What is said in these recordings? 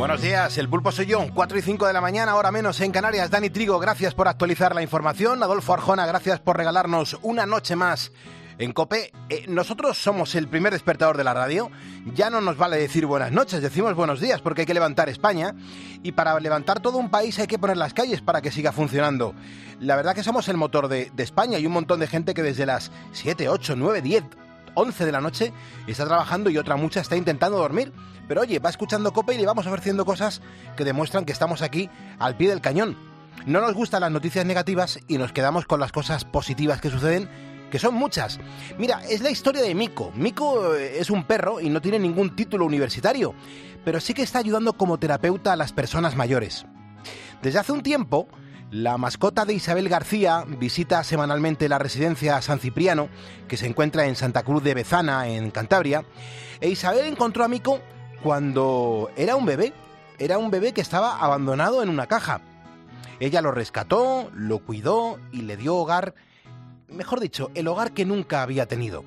Buenos días, el pulpo soy yo, 4 y 5 de la mañana, hora menos en Canarias. Dani Trigo, gracias por actualizar la información. Adolfo Arjona, gracias por regalarnos una noche más en COPE. Nosotros somos el primer despertador de la radio. Ya no nos vale decir buenas noches, decimos buenos días porque hay que levantar España. Y para levantar todo un país hay que poner las calles para que siga funcionando. La verdad que somos el motor de España y un montón de gente que desde las 7, 8, 9, 10, 11 de la noche está trabajando y otra mucha está intentando dormir. Pero oye, va escuchando COPE y le vamos ofreciendo cosas que demuestran que estamos aquí al pie del cañón. No nos gustan las noticias negativas y nos quedamos con las cosas positivas que suceden, que son muchas. Mira, es la historia de Mico. Mico es un perro y no tiene ningún título universitario, pero sí que está ayudando como terapeuta a las personas mayores. Desde hace un tiempo, la mascota de Isabel García visita semanalmente la residencia San Cipriano, que se encuentra en Santa Cruz de Bezana, en Cantabria, e Isabel encontró a Mico cuando era un bebé que estaba abandonado en una caja. Ella lo rescató, lo cuidó y le dio hogar, mejor dicho, el hogar que nunca había tenido.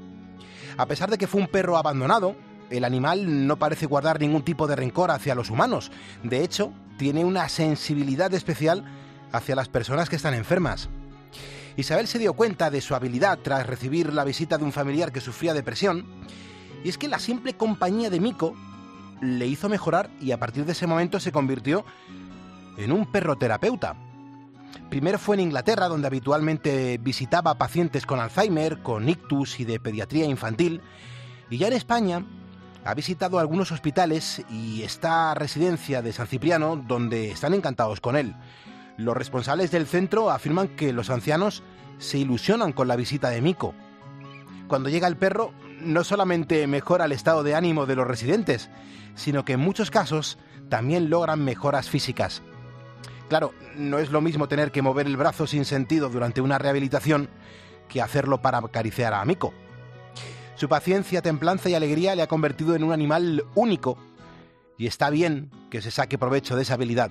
A pesar de que fue un perro abandonado, el animal no parece guardar ningún tipo de rencor hacia los humanos. De hecho, tiene una sensibilidad especial hacia las personas que están enfermas. Isabel se dio cuenta de su habilidad tras recibir la visita de un familiar que sufría depresión, y es que la simple compañía de Mico le hizo mejorar y a partir de ese momento se convirtió en un perro terapeuta. Primero fue en Inglaterra, donde habitualmente visitaba a pacientes con Alzheimer, con ictus y de pediatría infantil, y ya en España ha visitado algunos hospitales y esta residencia de San Cipriano, donde están encantados con él. Los responsables del centro afirman que los ancianos se ilusionan con la visita de Mico. Cuando llega el perro, no solamente mejora el estado de ánimo de los residentes, sino que en muchos casos también logran mejoras físicas. Claro, no es lo mismo tener que mover el brazo sin sentido durante una rehabilitación que hacerlo para acariciar a Mico. Su paciencia, templanza y alegría le ha convertido en un animal único y está bien que se saque provecho de esa habilidad.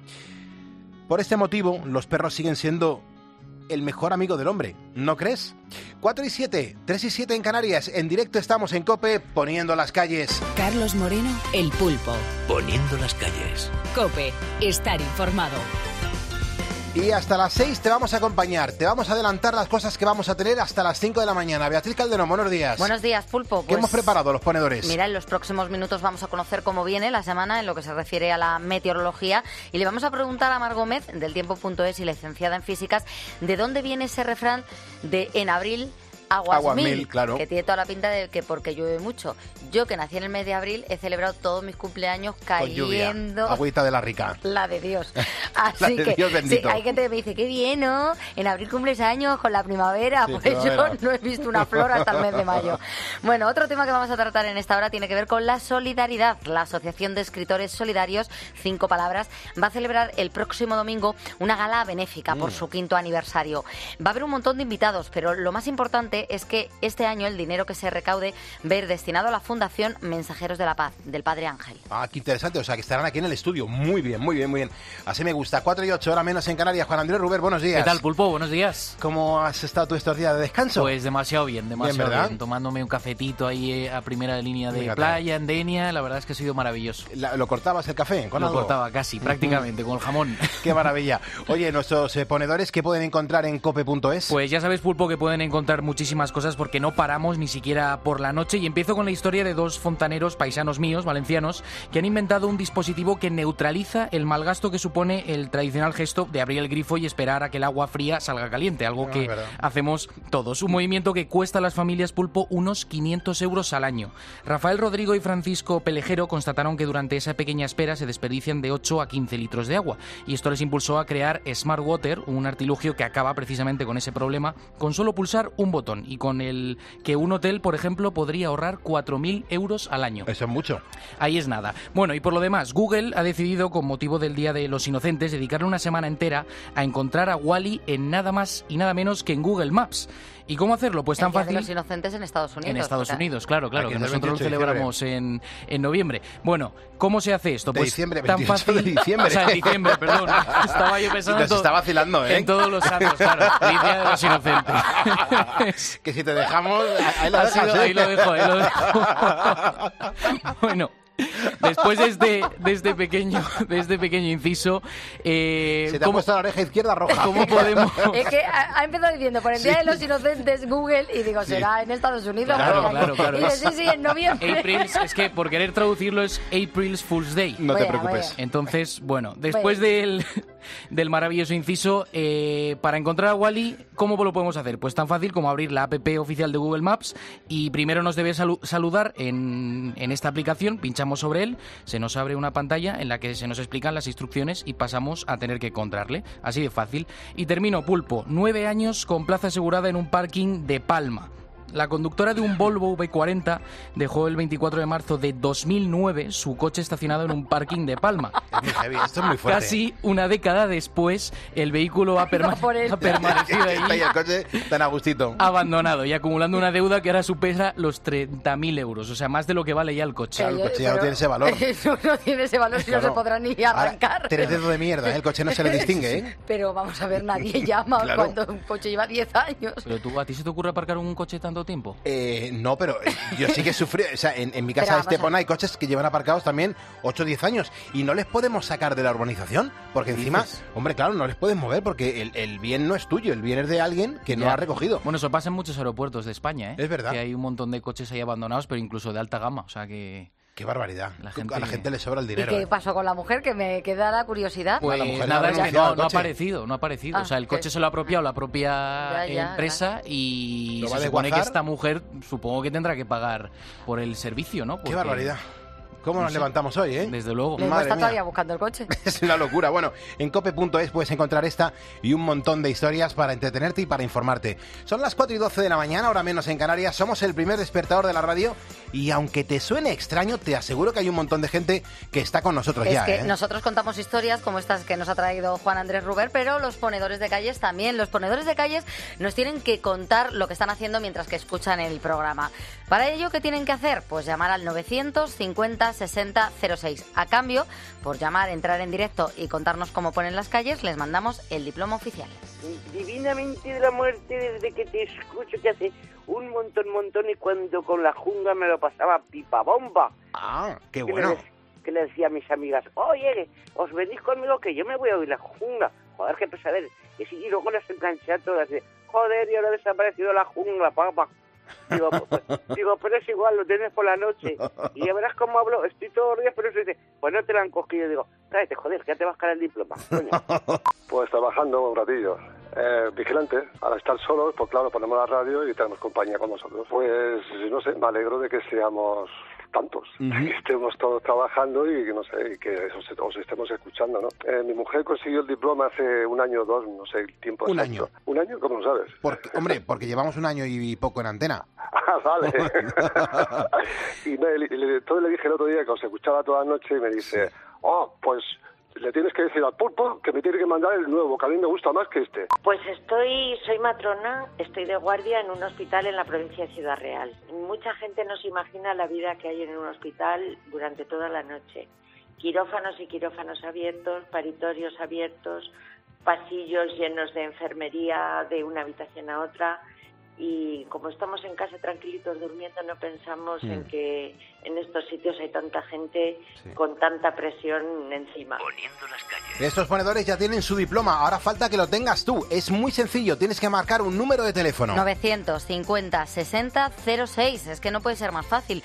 Por este motivo, los perros siguen siendo el mejor amigo del hombre, ¿no crees? 4 y 7, 3 y 7 en Canarias. En directo estamos en COPE poniendo las calles. Carlos Moreno, El Pulpo. Poniendo las calles. COPE, estar informado. Y hasta las 6 te vamos a acompañar, te vamos a adelantar las cosas que vamos a tener hasta las 5 de la mañana. Beatriz Calderón, buenos días. Buenos días, Pulpo. ¿Qué hemos preparado los ponedores? Mira, en los próximos minutos vamos a conocer cómo viene la semana en lo que se refiere a la meteorología y le vamos a preguntar a Mar Gómez, del Tiempo.es y licenciada en físicas, de dónde viene ese refrán de en abril aguas mil, claro. Que tiene toda la pinta de que porque llueve mucho. Yo, que nací en el mes de abril, he celebrado todos mis cumpleaños cayendo agüita de la rica. La de Dios. Así de que Dios bendito. Sí, hay gente que me dice, qué bien, ¿no? En abril cumples años con la primavera. Sí, pues yo no he visto una flor hasta el mes de mayo. Bueno, otro tema que vamos a tratar en esta hora tiene que ver con la solidaridad. La Asociación de Escritores Solidarios, 5 palabras, va a celebrar el próximo domingo una gala benéfica por su 5º aniversario. Va a haber un montón de invitados, pero lo más importante es que este año el dinero que se recaude va a ir destinado a la Fundación Mensajeros de la Paz, del Padre Ángel. Ah, qué interesante, o sea que estarán aquí en el estudio. Muy bien, muy bien, muy bien. Así me gusta. 4 y 8, hora menos en Canarias. Juan Andrés Ruber, buenos días. ¿Qué tal, Pulpo? Buenos días. ¿Cómo has estado tú estos días de descanso? Pues demasiado bien, ¿verdad? tomándome un cafetito ahí a primera línea de playa, en Denia. La verdad es que ha sido maravilloso. ¿Lo cortabas el café con algo? Lo cortaba casi, prácticamente, con el jamón. Qué maravilla. Oye, nuestros ponedores, ¿qué pueden encontrar en cope.es? Pues ya sabes, Pulpo, que pueden encontrar muchísimas cosas porque no paramos ni siquiera por la noche, y empiezo con la historia de 2 fontaneros paisanos míos, valencianos, que han inventado un dispositivo que neutraliza el mal gasto que supone el tradicional gesto de abrir el grifo y esperar a que el agua fría salga caliente, algo que hacemos todos. Un movimiento que cuesta a las familias, Pulpo, unos 500 euros al año. Rafael Rodrigo y Francisco Pelejero constataron que durante esa pequeña espera se desperdician de 8 a 15 litros de agua, y esto les impulsó a crear Smart Water, un artilugio que acaba precisamente con ese problema con solo pulsar un botón, y con el que un hotel, por ejemplo, podría ahorrar 4.000 euros al año. Eso es mucho. Ahí es nada. Bueno, y por lo demás, Google ha decidido, con motivo del Día de los Inocentes, dedicarle una semana entera a encontrar a Wally en nada más y nada menos que en Google Maps. ¿Y cómo hacerlo? Pues tan fácil. El Día de los Inocentes en Estados Unidos. En Estados Unidos, claro, que nosotros lo de celebramos en noviembre. Bueno, ¿cómo se hace esto? Pues diciembre, tan fácil. De diciembre. O sea, diciembre, perdón. Estaba yo pensando. Nos está vacilando, ¿eh? En todos los santos, claro. El Día de los Inocentes. Que si te dejamos, ahí lo dejas, Ahí lo dejo. Bueno. Después de este pequeño inciso... se te ha puesto la oreja izquierda roja. ¿Cómo podemos...? Es que ha empezado diciendo, por el Día de los Inocentes, Google, y digo, será en Estados Unidos. Claro. Y dice, sí, en noviembre. Es que por querer traducirlo es April's Fool's Day. No te preocupes. Entonces, bueno, después del maravilloso inciso, para encontrar a Wally, ¿cómo lo podemos hacer? Pues tan fácil como abrir la app oficial de Google Maps y primero nos debe saludar en esta aplicación, pinchamos sobre él, se nos abre una pantalla en la que se nos explican las instrucciones y pasamos a tener que encontrarle. Así de fácil. Y termino, Pulpo. 9 años con plaza asegurada en un parking de Palma. La conductora de un Volvo V40 dejó el 24 de marzo de 2009 su coche estacionado en un parking de Palma. Es muy heavy, esto es muy fuerte. Casi una década después, el vehículo ha permanecido ahí. Está ahí el coche tan a gustito. Abandonado y acumulando una deuda que ahora supera los 30.000 euros. O sea, más de lo que vale ya el coche. Claro, el coche ya no tiene ese valor. Eso no tiene ese valor si no se podrá ni arrancar. Ahora, 3 dedos de mierda, ¿eh? El coche no se le distingue, ¿eh? Pero vamos a ver, nadie llama cuando un coche lleva 10 años. Pero ¿a ti se te ocurre aparcar un coche tanto tiempo? No, pero yo sí que sufrí. O sea, en mi casa de Estepona hay coches que llevan aparcados también 8 o 10 años y no les podemos sacar de la urbanización porque encima, hombre, claro, no les puedes mover porque el bien no es tuyo, el bien es de alguien que no ha recogido. Bueno, eso pasa en muchos aeropuertos de España, ¿eh? Es verdad. Que hay un montón de coches ahí abandonados, pero incluso de alta gama, o sea que... Qué barbaridad. A la gente le sobra el dinero. ¿Y qué pasó con la mujer? Que me queda la curiosidad. Pues la mujer nada, es que no ha aparecido. O sea, el coche que... se lo ha apropiado la propia empresa y se supone que esta mujer, supongo que tendrá que pagar por el servicio, ¿no? Porque... Qué barbaridad. ¿Cómo nos levantamos hoy, eh? Desde luego. Le está todavía buscando el coche. Es una locura. Bueno, en cope.es puedes encontrar esta y un montón de historias para entretenerte y para informarte. Son las 4:12 de la mañana, ahora menos en Canarias. Somos el primer despertador de la radio y aunque te suene extraño, te aseguro que hay un montón de gente que está con nosotros ya. Es que nosotros contamos historias como estas que nos ha traído Juan Andrés Ruber, pero los ponedores de calles también. Los ponedores de calles nos tienen que contar lo que están haciendo mientras que escuchan el programa. Para ello, ¿qué tienen que hacer? Pues llamar al 950 60 06. A cambio, por llamar, entrar en directo y contarnos cómo ponen las calles, les mandamos el diploma oficial. Divinamente de la muerte, desde que te escucho que hace un montón, y cuando con la jungla me lo pasaba pipa bomba. Ah, qué bueno. Que le decía a mis amigas, oye, os venís conmigo que yo me voy a oír la jungla. Joder, qué pesadero. Y luego las enganché a todas de, joder, y ahora ha desaparecido la jungla, papá. Digo, pero es igual, lo tienes por la noche. Y ya verás cómo hablo, estoy todo los días, pero eso dice, pues no te la han cogido. Digo, cállate, joder, que ya te vas a caer el diploma, coño. Pues trabajando un ratillo. Vigilante, al estar solos, pues claro, ponemos la radio y tenemos compañía con nosotros. Pues, no sé, me alegro de que seamos tantos, que estemos todos trabajando y que, no sé, y que os estemos escuchando, ¿no? Mi mujer consiguió el diploma hace 1 año o 2, no sé el tiempo exacto. ¿Un año? ¿Un año? ¿Cómo lo sabes? Porque llevamos 1 año y poco en antena. Ah, vale. Y entonces le dije el otro día que os escuchaba toda la noche y me dice, pues le tienes que decir al Pulpo que me tiene que mandar el nuevo, que a mí me gusta más que este. Pues soy matrona, estoy de guardia en un hospital en la provincia de Ciudad Real. Mucha gente no se imagina la vida que hay en un hospital durante toda la noche. Quirófanos y quirófanos abiertos, paritorios abiertos, pasillos llenos de enfermería de una habitación a otra. Y como estamos en casa tranquilitos durmiendo, no pensamos en que en estos sitios hay tanta gente con tanta presión encima. Poniendo las calles. Estos ponedores ya tienen su diploma, ahora falta que lo tengas tú. Es muy sencillo, tienes que marcar un número de teléfono. 950 60 06, es que no puede ser más fácil.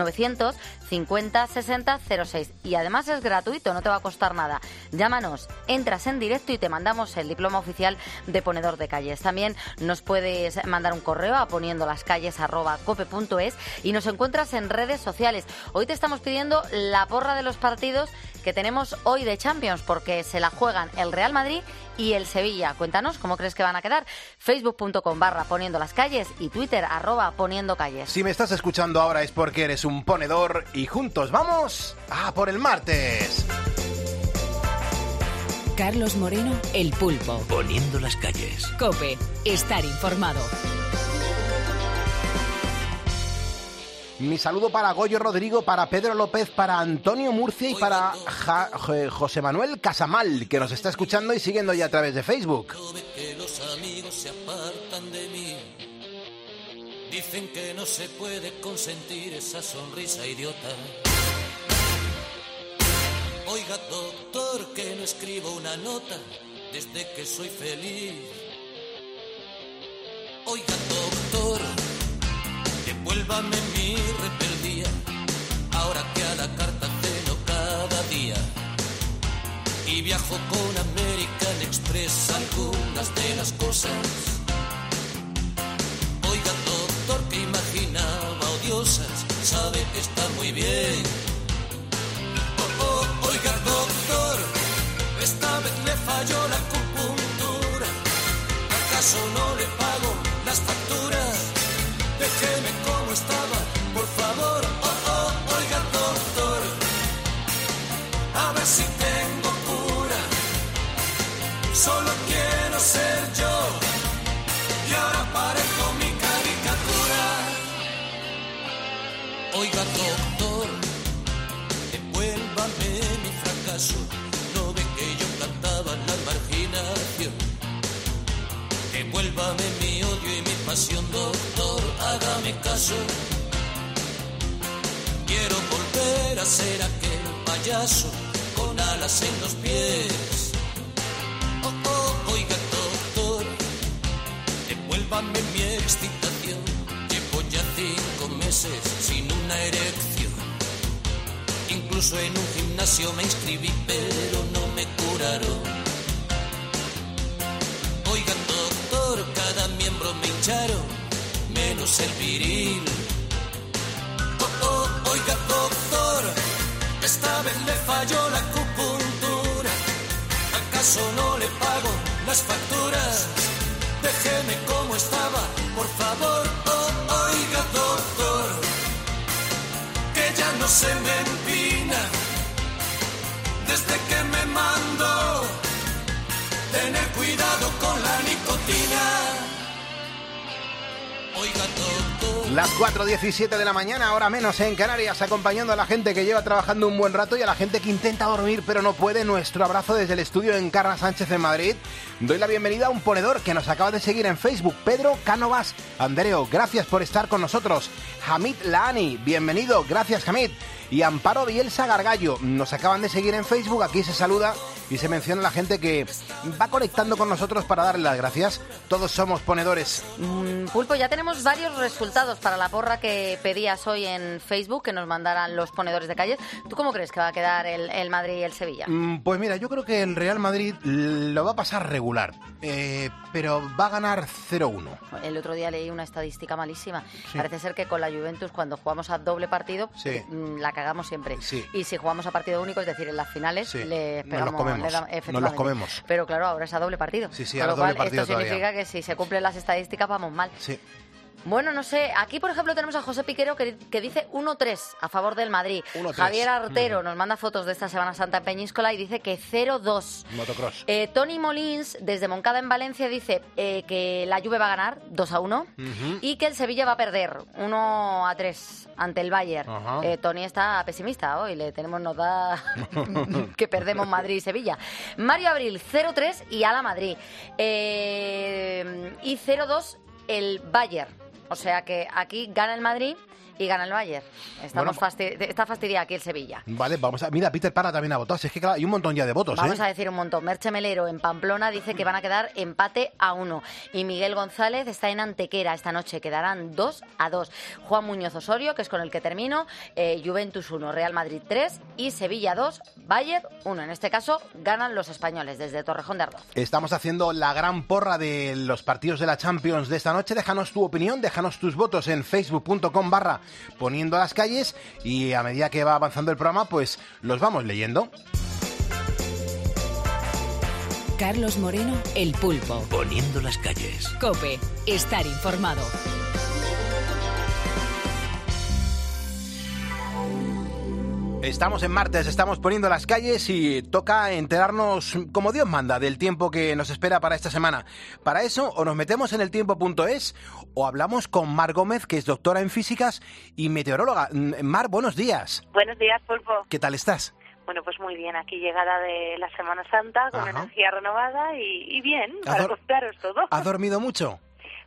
950 60 06. Y además es gratuito, no te va a costar nada. Llámanos, entras en directo y te mandamos el diploma oficial de ponedor de calles. También nos puedes mandar un correo a poniendolascalles@cope.es y nos encuentras en redes sociales. Hoy te estamos pidiendo la porra de los partidos que tenemos hoy de Champions, porque se la juegan el Real Madrid y el Sevilla. Cuéntanos cómo crees que van a quedar. Facebook.com/poniendolascalles y Twitter @poniendocalles. Si me estás escuchando ahora es porque eres un ponedor y juntos vamos a por el martes. Carlos Moreno, El Pulpo. Poniendo las calles. COPE, estar informado. Mi saludo para Goyo Rodrigo, para Pedro López, para Antonio Murcia y para José Manuel Casamal, que nos está escuchando y siguiendo ya a través de Facebook. Que los amigos se apartan de mí. Dicen que no se puede consentir esa sonrisa idiota. escribo una nota desde que soy feliz. Oiga, doctor, devuélvame mi rebeldía, ahora que a la carta ceno cada día. Y viajo con American Express algunas de las cosas. Oiga, doctor, que imaginaba odiosas, sabe que está muy bien. Oiga, doctor, esta vez le falló la acupuntura. ¿Acaso no le pago las facturas? Déjeme como estaba, por favor. Oiga, doctor, a ver si tengo cura. Solo quiero ser yo y ahora parezco mi caricatura. Oiga, doctor, devuélvame mi fracaso. No ve que yo cantaba la marginación. Devuélvame mi odio y mi pasión, doctor, hágame caso. Quiero volver a ser aquel payaso con alas en los pies. Oiga, doctor, devuélvame mi excitación. Llevo ya 5 meses sin una erección. Incluso en un gimnasio me inscribí, pero no me curaron. Oiga, doctor, cada miembro me hincharon, menos el viril. Oiga, doctor, esta vez le falló la acupuntura. ¿Acaso no le pago las facturas? Déjeme como estaba, por favor. Oiga, doctor, que ya no se me empina desde que me mandó. Tener cuidado con la nicotina. Oiga, doctor. Las 4:17 de la mañana, ahora menos en Canarias, acompañando a la gente que lleva trabajando un buen rato y a la gente que intenta dormir pero no puede. Nuestro abrazo desde el estudio en Carla Sánchez en Madrid. Doy la bienvenida a un ponedor que nos acaba de seguir en Facebook, Pedro Cánovas Andereo. Gracias por estar con nosotros. Hamid Laani, bienvenido. Gracias, Hamid. Y Amparo Bielsa Gargallo, nos acaban de seguir en Facebook. Aquí se saluda y se menciona a la gente que va conectando con nosotros para darle las gracias. Todos somos ponedores. Pulpo, ya tenemos varios resultados para la porra que pedías hoy en Facebook, que nos mandaran los ponedores de calle. ¿Tú cómo crees que va a quedar el Madrid y el Sevilla? Pues mira, yo creo que el Real Madrid lo va a pasar regular, pero va a ganar 0-1. El otro día leí una estadística malísima. Sí. Parece ser que con la Juventus, cuando jugamos a doble partido, Sí. La cagamos siempre. Sí. Y si jugamos a partido único, es decir, en las finales, Sí. le Nos pegamos. los comemos. Efectivamente. Nos los comemos. Pero claro, ahora es a doble partido. Sí, Con ahora lo doble cual, partido esto significa todavía. que si se cumplen las estadísticas, vamos mal. Sí. Bueno, no sé, aquí por ejemplo tenemos a José Piquero que dice 1-3 a favor del Madrid. 1-3. Javier Artero nos manda fotos de esta Semana Santa en Peñíscola y dice que 0-2. Motocross. Tony Molins, desde Moncada en Valencia, dice que la Juve va a ganar 2-1 y que el Sevilla va a perder 1-3 ante el Bayern. Ajá. Tony está pesimista hoy, nos da que perdemos Madrid y Sevilla. Mario Abril, 0-3 y a la Madrid. Y 0-2 el Bayern. O sea que aquí gana el Madrid y gana el Bayern. Está fastidiado aquí el Sevilla. Vale, vamos a... Mira, Peter Parra también ha votado. Si es que claro, hay un montón ya de votos, Vamos a decir un montón. Merche Melero en Pamplona dice que van a quedar empate a 1. Y Miguel González está en Antequera esta noche. Quedarán 2-2. Juan Muñoz Osorio, que es con el que termino. Juventus 1, Real Madrid 3 y Sevilla 2, Bayern 1. En este caso ganan los españoles desde Torrejón de Ardoz. Estamos haciendo la gran porra de los partidos de la Champions de esta noche. Déjanos tu opinión, déjanos tus votos en facebook.com/poniendo las calles y a medida que va avanzando el programa, pues los vamos leyendo. Carlos Moreno, El Pulpo. Poniendo las calles. COPE, estar informado. Estamos en martes, estamos poniendo las calles y toca enterarnos, como Dios manda, del tiempo que nos espera para esta semana. Para eso, o nos metemos en eltiempo.es o hablamos con Mar Gómez, que es doctora en físicas y meteoróloga. Mar, buenos días. Buenos días, Pulpo. ¿Qué tal estás? Bueno, pues muy bien. Aquí llegada de la Semana Santa con Ajá. energía renovada y bien, para contaros todo. ¿Has dormido mucho?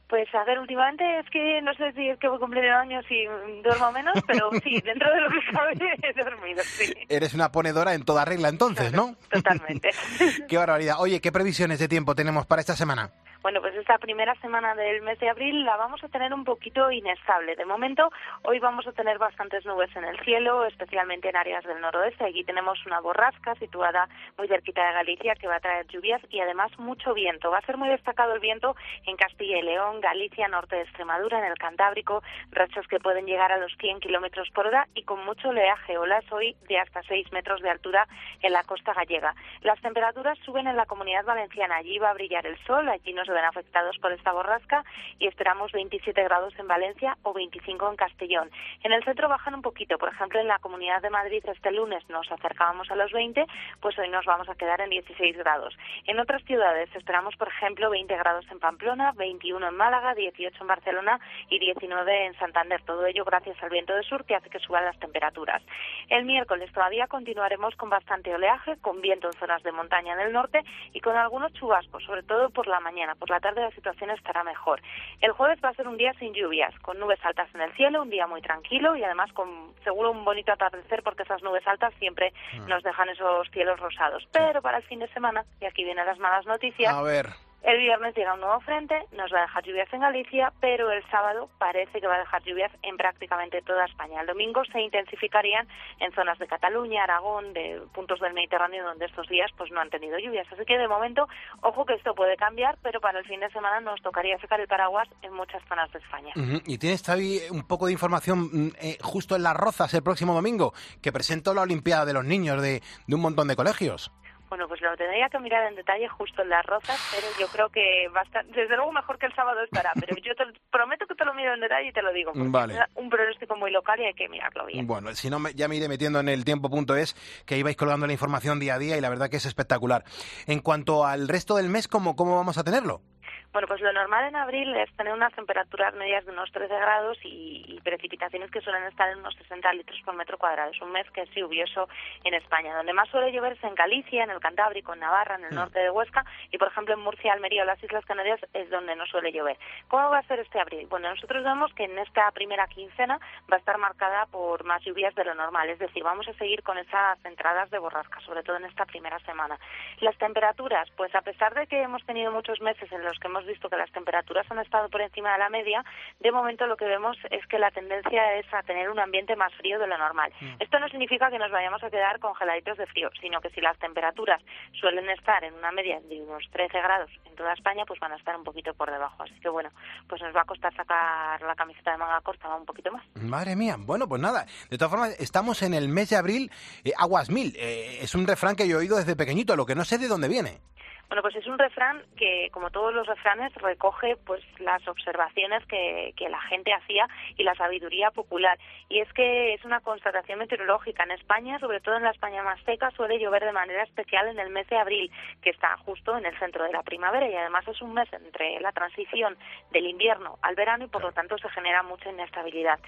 Pues a ver, últimamente es que no sé si es que voy a cumplir el año si duermo menos, pero sí, dentro de lo que cabe he dormido, sí. Eres una ponedora en toda regla entonces, Claro, ¿no? Totalmente. Qué barbaridad. Oye, ¿qué previsiones de tiempo tenemos para esta semana? Bueno, pues esta primera semana del mes de abril la vamos a tener un poquito inestable. De momento, hoy vamos a tener bastantes nubes en el cielo, especialmente en áreas del noroeste. Aquí tenemos una borrasca situada muy cerquita de Galicia que va a traer lluvias y además mucho viento. Va a ser muy destacado el viento en Castilla y León, Galicia, norte de Extremadura, en el Cantábrico, rachas que pueden llegar a los 100 kilómetros por hora y con mucho oleaje, olas hoy de hasta 6 metros de altura en la costa gallega. Las temperaturas suben en la Comunidad Valenciana. Allí va a brillar el sol, allí nos ven afectados por esta borrasca y esperamos 27 grados en Valencia o 25 en Castellón. En el centro bajan un poquito, por ejemplo en la Comunidad de Madrid este lunes nos acercábamos a los 20, pues hoy nos vamos a quedar en 16 grados. En otras ciudades esperamos, por ejemplo, 20 grados en Pamplona, 21 en Málaga, 18 en Barcelona y 19 en Santander. Todo ello gracias al viento del sur que hace que suban las temperaturas. El miércoles todavía continuaremos con bastante oleaje, con viento en zonas de montaña en el norte y con algunos chubascos, sobre todo por la mañana. Por la tarde la situación estará mejor. El jueves va a ser un día sin lluvias, con nubes altas en el cielo, un día muy tranquilo y además con seguro un bonito atardecer porque esas nubes altas siempre nos dejan esos cielos rosados. Pero para el fin de semana, y aquí vienen las malas noticias, A ver. el viernes llega un nuevo frente, nos va a dejar lluvias en Galicia, pero el sábado parece que va a dejar lluvias en prácticamente toda España. El domingo se intensificarían en zonas de Cataluña, Aragón, de puntos del Mediterráneo donde estos días pues no han tenido lluvias. Así que de momento, ojo que esto puede cambiar, pero para el fin de semana nos tocaría sacar el paraguas en muchas zonas de España. Y tienes, Xavi, un poco de información justo en Las Rozas el próximo domingo, que presento la Olimpiada de los Niños de un montón de colegios. Bueno, pues lo tendría que mirar en detalle justo en Las Rozas, pero yo creo que va a estar, desde luego mejor que el sábado estará, pero yo te prometo que te lo miro en detalle y te lo digo, porque Vale. es un pronóstico muy local y hay que mirarlo bien. Bueno, si no, ya me iré metiendo en el tiempo.es, que ibais colgando la información día a día y la verdad que es espectacular. En cuanto al resto del mes, ¿cómo vamos a tenerlo? Bueno, pues lo normal en abril es tener unas temperaturas medias de unos 13 grados y precipitaciones que suelen estar en unos 60 litros por metro cuadrado. Es un mes que es lluvioso en España. Donde más suele llover es en Galicia, en el Cantábrico, en Navarra, en el norte de Huesca y, por ejemplo, en Murcia, Almería o las Islas Canarias es donde no suele llover. ¿Cómo va a ser este abril? Bueno, nosotros vemos que en esta primera quincena va a estar marcada por más lluvias de lo normal. Es decir, vamos a seguir con esas entradas de borrasca, sobre todo en esta primera semana. Las temperaturas, pues a pesar de que hemos tenido muchos meses en los que hemos visto que las temperaturas han estado por encima de la media, de momento lo que vemos es que la tendencia es a tener un ambiente más frío de lo normal. Esto no significa que nos vayamos a quedar congeladitos de frío, sino que si las temperaturas suelen estar en una media de unos 13 grados en toda España, pues van a estar un poquito por debajo. Así que bueno, pues nos va a costar sacar la camiseta de manga corta un poquito más. Madre mía, bueno, pues nada. De todas formas, estamos en el mes de abril, aguas mil. Es un refrán que yo he oído desde pequeñito, lo que no sé de dónde viene. Bueno, pues es un refrán que, como todos los refranes, recoge pues las observaciones que la gente hacía y la sabiduría popular. Y es que es una constatación meteorológica. En España, sobre todo en la España más seca, suele llover de manera especial en el mes de abril, que está justo en el centro de la primavera y además es un mes entre la transición del invierno al verano y por lo tanto se genera mucha inestabilidad.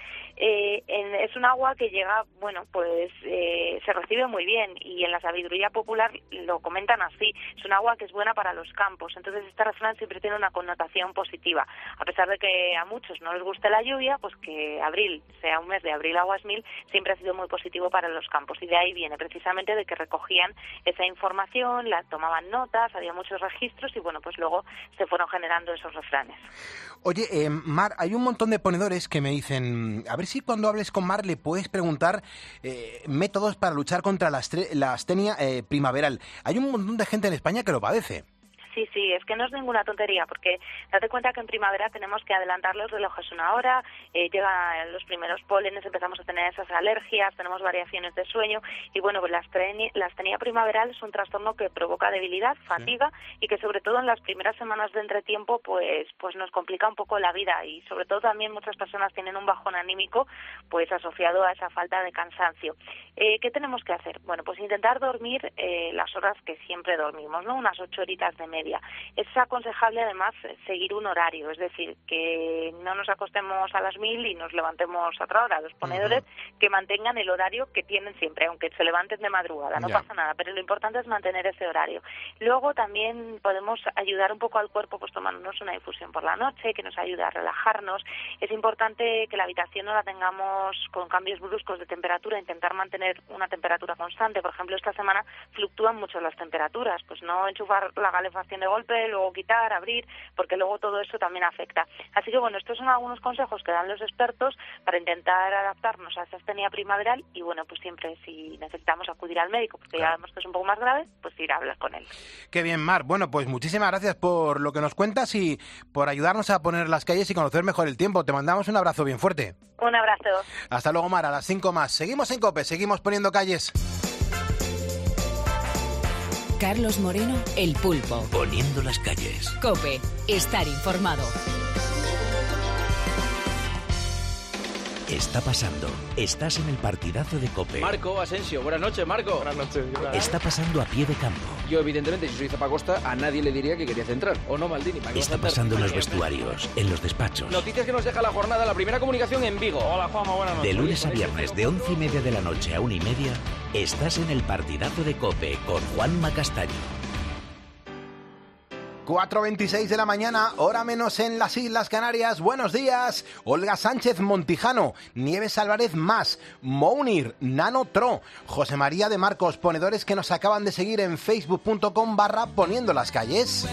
Es un agua que llega, bueno, pues se recibe muy bien y en la sabiduría popular lo comentan así. Es un agua que es buena para los campos, entonces este refrán siempre tiene una connotación positiva, a pesar de que a muchos no les guste la lluvia, pues que abril sea un mes de abril aguas mil siempre ha sido muy positivo para los campos y de ahí viene precisamente de que recogían esa información, la tomaban notas, había muchos registros y bueno, pues luego se fueron generando esos refranes. Oye, Mar, hay un montón de ponedores que me dicen, a ver si cuando hables con Mar le puedes preguntar métodos para luchar contra la astenia primaveral. Hay un montón de gente en España que lo padece. Sí, es que no es ninguna tontería, porque date cuenta que en primavera tenemos que adelantar los relojes una hora, llegan los primeros pólenes, empezamos a tener esas alergias, tenemos variaciones de sueño, y bueno, pues la astenia primaveral es un trastorno que provoca debilidad, fatiga, y que sobre todo en las primeras semanas de entretiempo, pues nos complica un poco la vida, y sobre todo también muchas personas tienen un bajón anímico, pues asociado a esa falta de cansancio. ¿Qué tenemos que hacer? Bueno, pues intentar dormir las horas que siempre dormimos, ¿no? Unas 8 horitas de media. 1:30. Es aconsejable además seguir un horario, es decir, que no nos acostemos a las 1000 y nos levantemos a otra hora. Los ponedores que mantengan el horario que tienen siempre, aunque se levanten de madrugada, no pasa nada, pero lo importante es mantener ese horario. Luego también podemos ayudar un poco al cuerpo pues tomándonos una infusión por la noche que nos ayuda a relajarnos. Es importante que la habitación no la tengamos con cambios bruscos de temperatura, intentar mantener una temperatura constante. Por ejemplo, esta semana fluctúan mucho las temperaturas, pues no enchufar la calefacción de golpe, luego quitar, abrir, porque luego todo eso también afecta. Así que bueno, estos son algunos consejos que dan los expertos para intentar adaptarnos a esa astenia primaveral y bueno, pues siempre si necesitamos acudir al médico, porque ya vemos que es un poco más grave, pues ir a hablar con él. Qué bien, Mar. Bueno, pues muchísimas gracias por lo que nos cuentas y por ayudarnos a poner las calles y conocer mejor el tiempo. Te mandamos un abrazo bien fuerte. Un abrazo. Hasta luego, Mar. A las 5 más. Seguimos en COPE, seguimos poniendo calles. Carlos Moreno, El Pulpo. Poniendo las calles. COPE, estar informado. Está pasando. Estás en el partidazo de COPE. Marco Asensio, buenas noches, Marco. Buenas noches. Está pasando a pie de campo. Yo, evidentemente, si soy Zappacosta, a nadie le diría que quería centrar. ¿O no, Maldini? Está pasando en los vestuarios, en los despachos. Noticias que nos deja la jornada, la primera comunicación en Vigo. Hola, Juanma, buenas noches. De lunes a viernes, de 11:30 de la noche a 1:30, estás en el partidazo de COPE con Juanma Castaño. 4:26 de la mañana, hora menos en las Islas Canarias. Buenos días. Olga Sánchez Montijano, Nieves Álvarez Más, Mounir, Nano Tro, José María de Marcos, ponedores que nos acaban de seguir en facebook.com/poniendo las calles.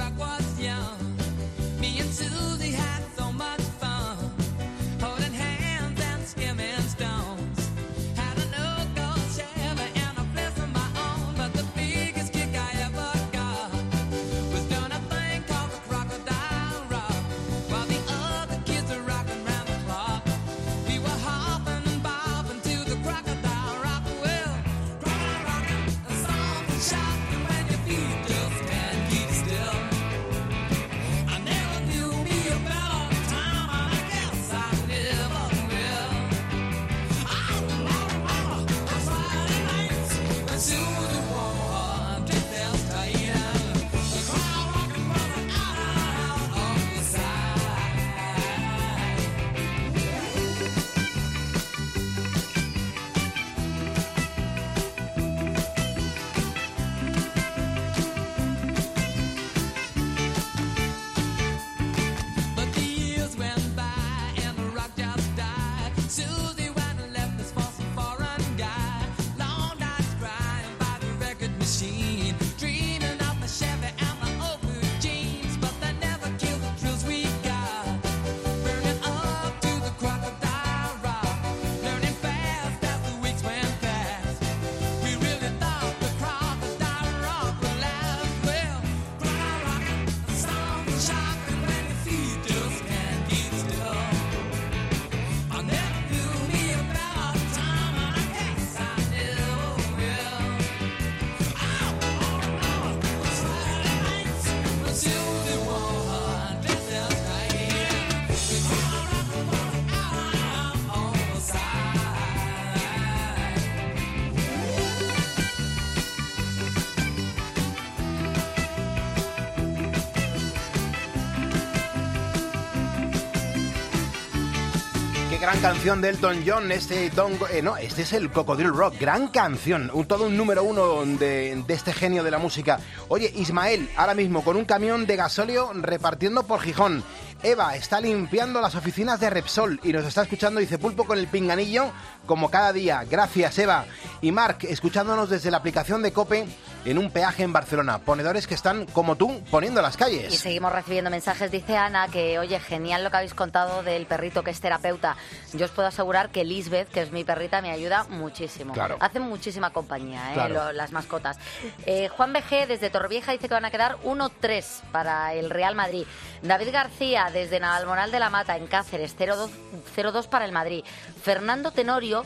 Gran canción de Elton John, este es el Cocodrilo Rock, gran canción, todo un número uno de este genio de la música. Oye, Ismael, ahora mismo con un camión de gasóleo repartiendo por Gijón. Eva está limpiando las oficinas de Repsol y nos está escuchando, dice Pulpo con el pinganillo, como cada día. Gracias, Eva. Y Marc, escuchándonos desde la aplicación de COPE en un peaje en Barcelona. Ponedores que están, como tú, poniendo las calles. Y seguimos recibiendo mensajes. Dice Ana que, oye, genial lo que habéis contado del perrito que es terapeuta. Yo os puedo asegurar que Lisbeth, que es mi perrita, me ayuda muchísimo. Claro. Hacen muchísima compañía, claro, las mascotas. Juan BG, desde Torrevieja, dice que van a quedar 1-3 para el Real Madrid. David García, desde Navalmoral de la Mata, en Cáceres, 0-2 para el Madrid. Fernando Tenorio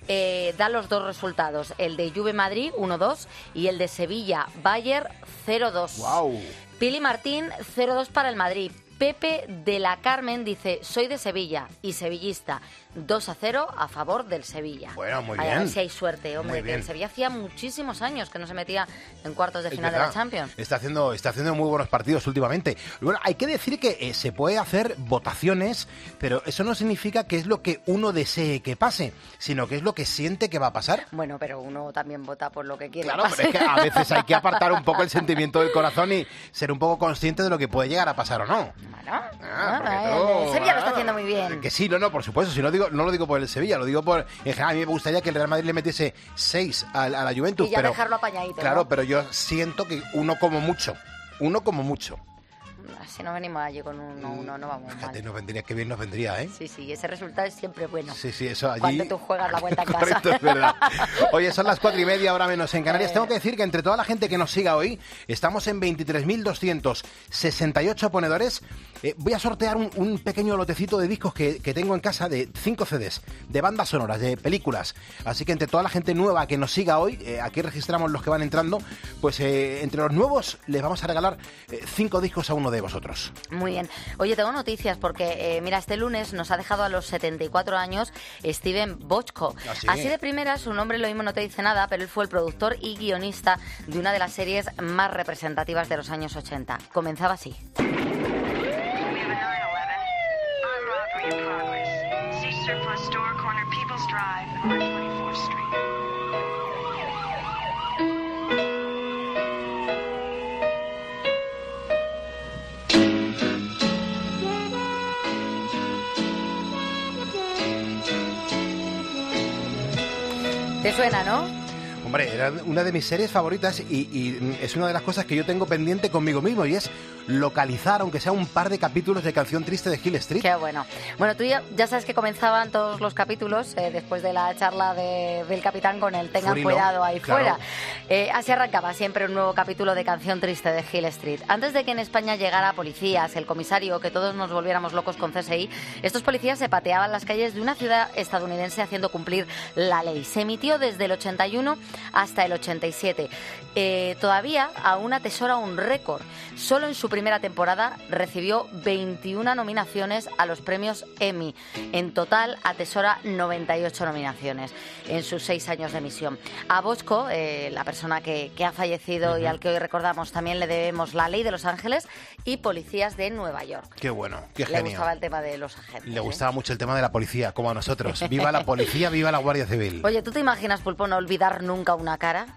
da los dos resultados, el de Juve Madrid 1-2 y el de Sevilla Bayern 0-2. Wow. Pili Martín 0-2 para el Madrid. Pepe de la Carmen dice, soy de Sevilla y sevillista. 2-0 a favor del Sevilla. Bueno, muy A bien. ver si hay suerte, hombre, que el Sevilla hacía muchísimos años que no se metía en cuartos de final de la Champions. Está haciendo muy buenos partidos últimamente. Bueno, hay que decir que se puede hacer votaciones, pero eso no significa que es lo que uno desee que pase, sino que es lo que siente que va a pasar. Bueno, pero uno también vota por lo que quiere. Claro, pero es que a veces hay que apartar un poco el sentimiento del corazón y ser un poco consciente de lo que puede llegar a pasar o no. El Sevilla lo está haciendo muy bien. Que sí, no, por supuesto. Si no lo digo por el Sevilla, lo digo por... En general, a mí me gustaría que el Real Madrid le metiese 6 a la Juventus. Y ya pero, dejarlo apañadito. Claro, ¿no? pero yo siento que uno como mucho. Si no venimos allí con 1-1, no vamos Fíjate, mal. nos vendría, qué bien nos vendría, ¿eh? Sí, ese resultado es siempre bueno. Sí, eso allí... Cuando tú juegas la vuelta en casa. Correcto, es verdad. Oye, son las 4:30, ahora menos en Canarias. Tengo que decir que entre toda la gente que nos siga hoy, estamos en 23.268 ponedores. Voy a sortear un pequeño lotecito de discos que tengo en casa de 5 CDs, de bandas sonoras, de películas. Así que entre toda la gente nueva que nos siga hoy, aquí registramos los que van entrando, pues entre los nuevos les vamos a regalar 5 discos a uno de vosotros. Muy bien. Oye, tengo noticias porque, mira, este lunes nos ha dejado a los 74 años Steven Bochco. ¿Ah, sí? Así de primera, su nombre lo mismo no te dice nada, pero él fue el productor y guionista de una de las series más representativas de los años 80. Comenzaba así. ¿Te suena, no? Hombre, era una de mis series favoritas y es una de las cosas que yo tengo pendiente conmigo mismo y es localizar, aunque sea un par de capítulos de Canción Triste de Hill Street. Qué bueno. Bueno, tú ya sabes que comenzaban todos los capítulos después de la charla del capitán con el tengan Furilo, cuidado ahí claro. fuera. Así arrancaba siempre un nuevo capítulo de Canción Triste de Hill Street. Antes de que en España llegara policías, el comisario, que todos nos volviéramos locos con CSI, estos policías se pateaban las calles de una ciudad estadounidense haciendo cumplir la ley. Se emitió desde el 81 hasta el 87. Todavía aún atesora un récord. Solo en su primera temporada recibió 21 nominaciones a los premios Emmy. En total atesora 98 nominaciones en sus 6 años de emisión. A Bochco, la persona que ha fallecido y al que hoy recordamos, también le debemos La Ley de Los Ángeles y Policías de Nueva York. Qué bueno, qué genio. Le gustaba el tema de los agentes. Le gustaba mucho el tema de la policía, como a nosotros. Viva la policía, viva la Guardia Civil. Oye, ¿tú te imaginas, Pulpo, no olvidar nunca una cara?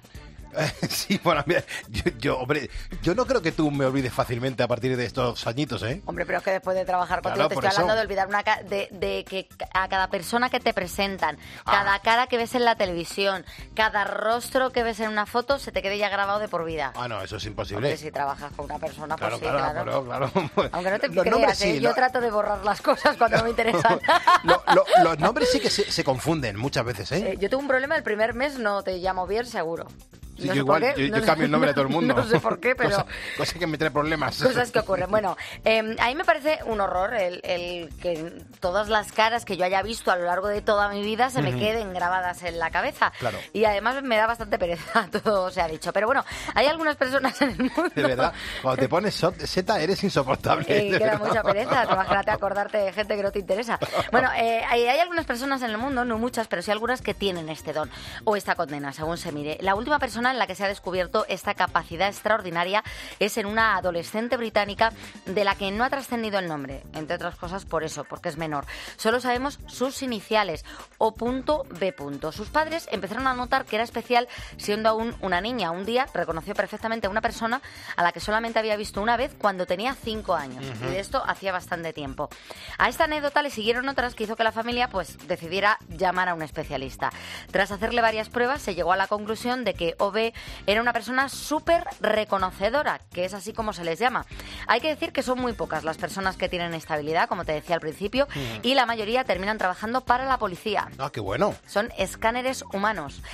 Sí, bueno, mira, hombre, yo no creo que tú me olvides fácilmente a partir de estos añitos, ¿eh? Hombre, pero es que después de trabajar contigo Claro, te por estoy hablando eso. de olvidar una cara, de que a cada persona que te presentan, cada cara que ves en la televisión, cada rostro que ves en una foto, se te quede ya grabado de por vida. Ah, no, eso es imposible. Porque si trabajas con una persona, pues Claro, sí, claro. Aunque no te Los creas, nombres sí, yo trato de borrar las cosas cuando no me interesan. Los nombres sí que se confunden muchas veces, ¿eh? Yo tuve un problema el primer mes, no te llamo bien, seguro. Sí, No yo sé por igual, qué, yo cambio el nombre a todo el mundo. No sé por qué, pero... Cosa que me trae problemas. Cosas que ocurren. Bueno, a mí me parece un horror el que todas las caras que yo haya visto a lo largo de toda mi vida se me queden grabadas en la cabeza. Claro. Y además me da bastante pereza, todo se ha dicho. Pero bueno, hay algunas personas en el mundo... De verdad, cuando te pones Z eres insoportable. Que da mucha pereza, imagínate acordarte de gente que no te interesa. Bueno, hay algunas personas en el mundo, no muchas, pero sí algunas que tienen este don o esta condena, según se mire. La última persona en la que se ha descubierto esta capacidad extraordinaria es en una adolescente británica de la que no ha trascendido el nombre, entre otras cosas por eso, porque es menor. Solo sabemos sus iniciales, O.B. Sus padres empezaron a notar que era especial siendo aún una niña. Un día reconoció perfectamente a una persona a la que solamente había visto una vez cuando tenía 5 años. Y de esto hacía bastante tiempo. A esta anécdota le siguieron otras que hizo que la familia pues decidiera llamar a un especialista. Tras hacerle varias pruebas se llegó a la conclusión de que O.B. era una persona súper reconocedora, que es así como se les llama. Hay que decir que son muy pocas las personas que tienen esta habilidad, como te decía al principio, y la mayoría terminan trabajando para la policía. Ah, qué bueno. Son escáneres humanos.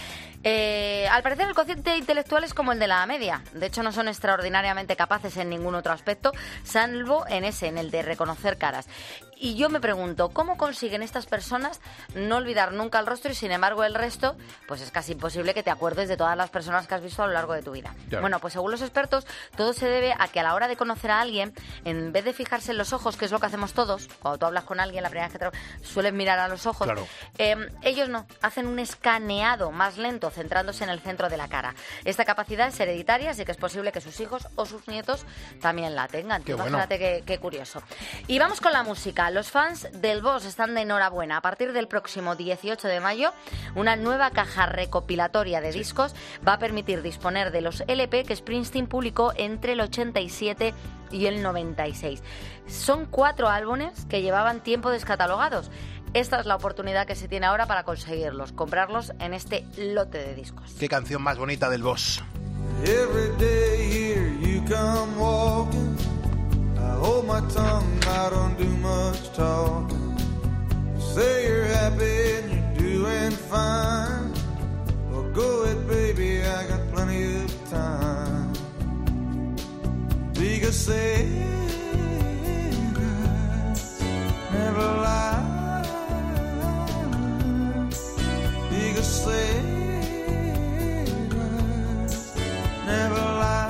Al parecer el cociente intelectual es como el de la media. De hecho, no son extraordinariamente capaces en ningún otro aspecto, salvo en el de reconocer caras. Y yo me pregunto, ¿cómo consiguen estas personas no olvidar nunca el rostro y, sin embargo, el resto? Pues es casi imposible que te acuerdes de todas las personas que has visto a lo largo de tu vida. Claro. Bueno, pues según los expertos, todo se debe a que a la hora de conocer a alguien, en vez de fijarse en los ojos, que es lo que hacemos todos, cuando tú hablas con alguien, la primera vez que sueles mirar a los ojos, claro. Ellos no, hacen un escaneado más lento, centrándose en el centro de la cara. Esta capacidad es hereditaria, así que es posible que sus hijos o sus nietos también la tengan. Imagínate bueno. qué curioso. Y vamos con la música. Los fans del Boss están de enhorabuena. A partir del próximo 18 de mayo, una nueva caja recopilatoria de discos va a permitir disponer de los LP que Springsteen publicó entre el 87 y el 96. Son 4 álbumes que llevaban tiempo descatalogados. Esta es la oportunidad que se tiene ahora para conseguirlos, comprarlos en este lote de discos. Qué canción más bonita del Boss. Every day here you come walking. I hold my tongue, I don't do much talking. You say you're happy and you're doing fine. Well, go ahead, baby, I got plenty of time. Because Sarah never lie. Because Sarah never lie.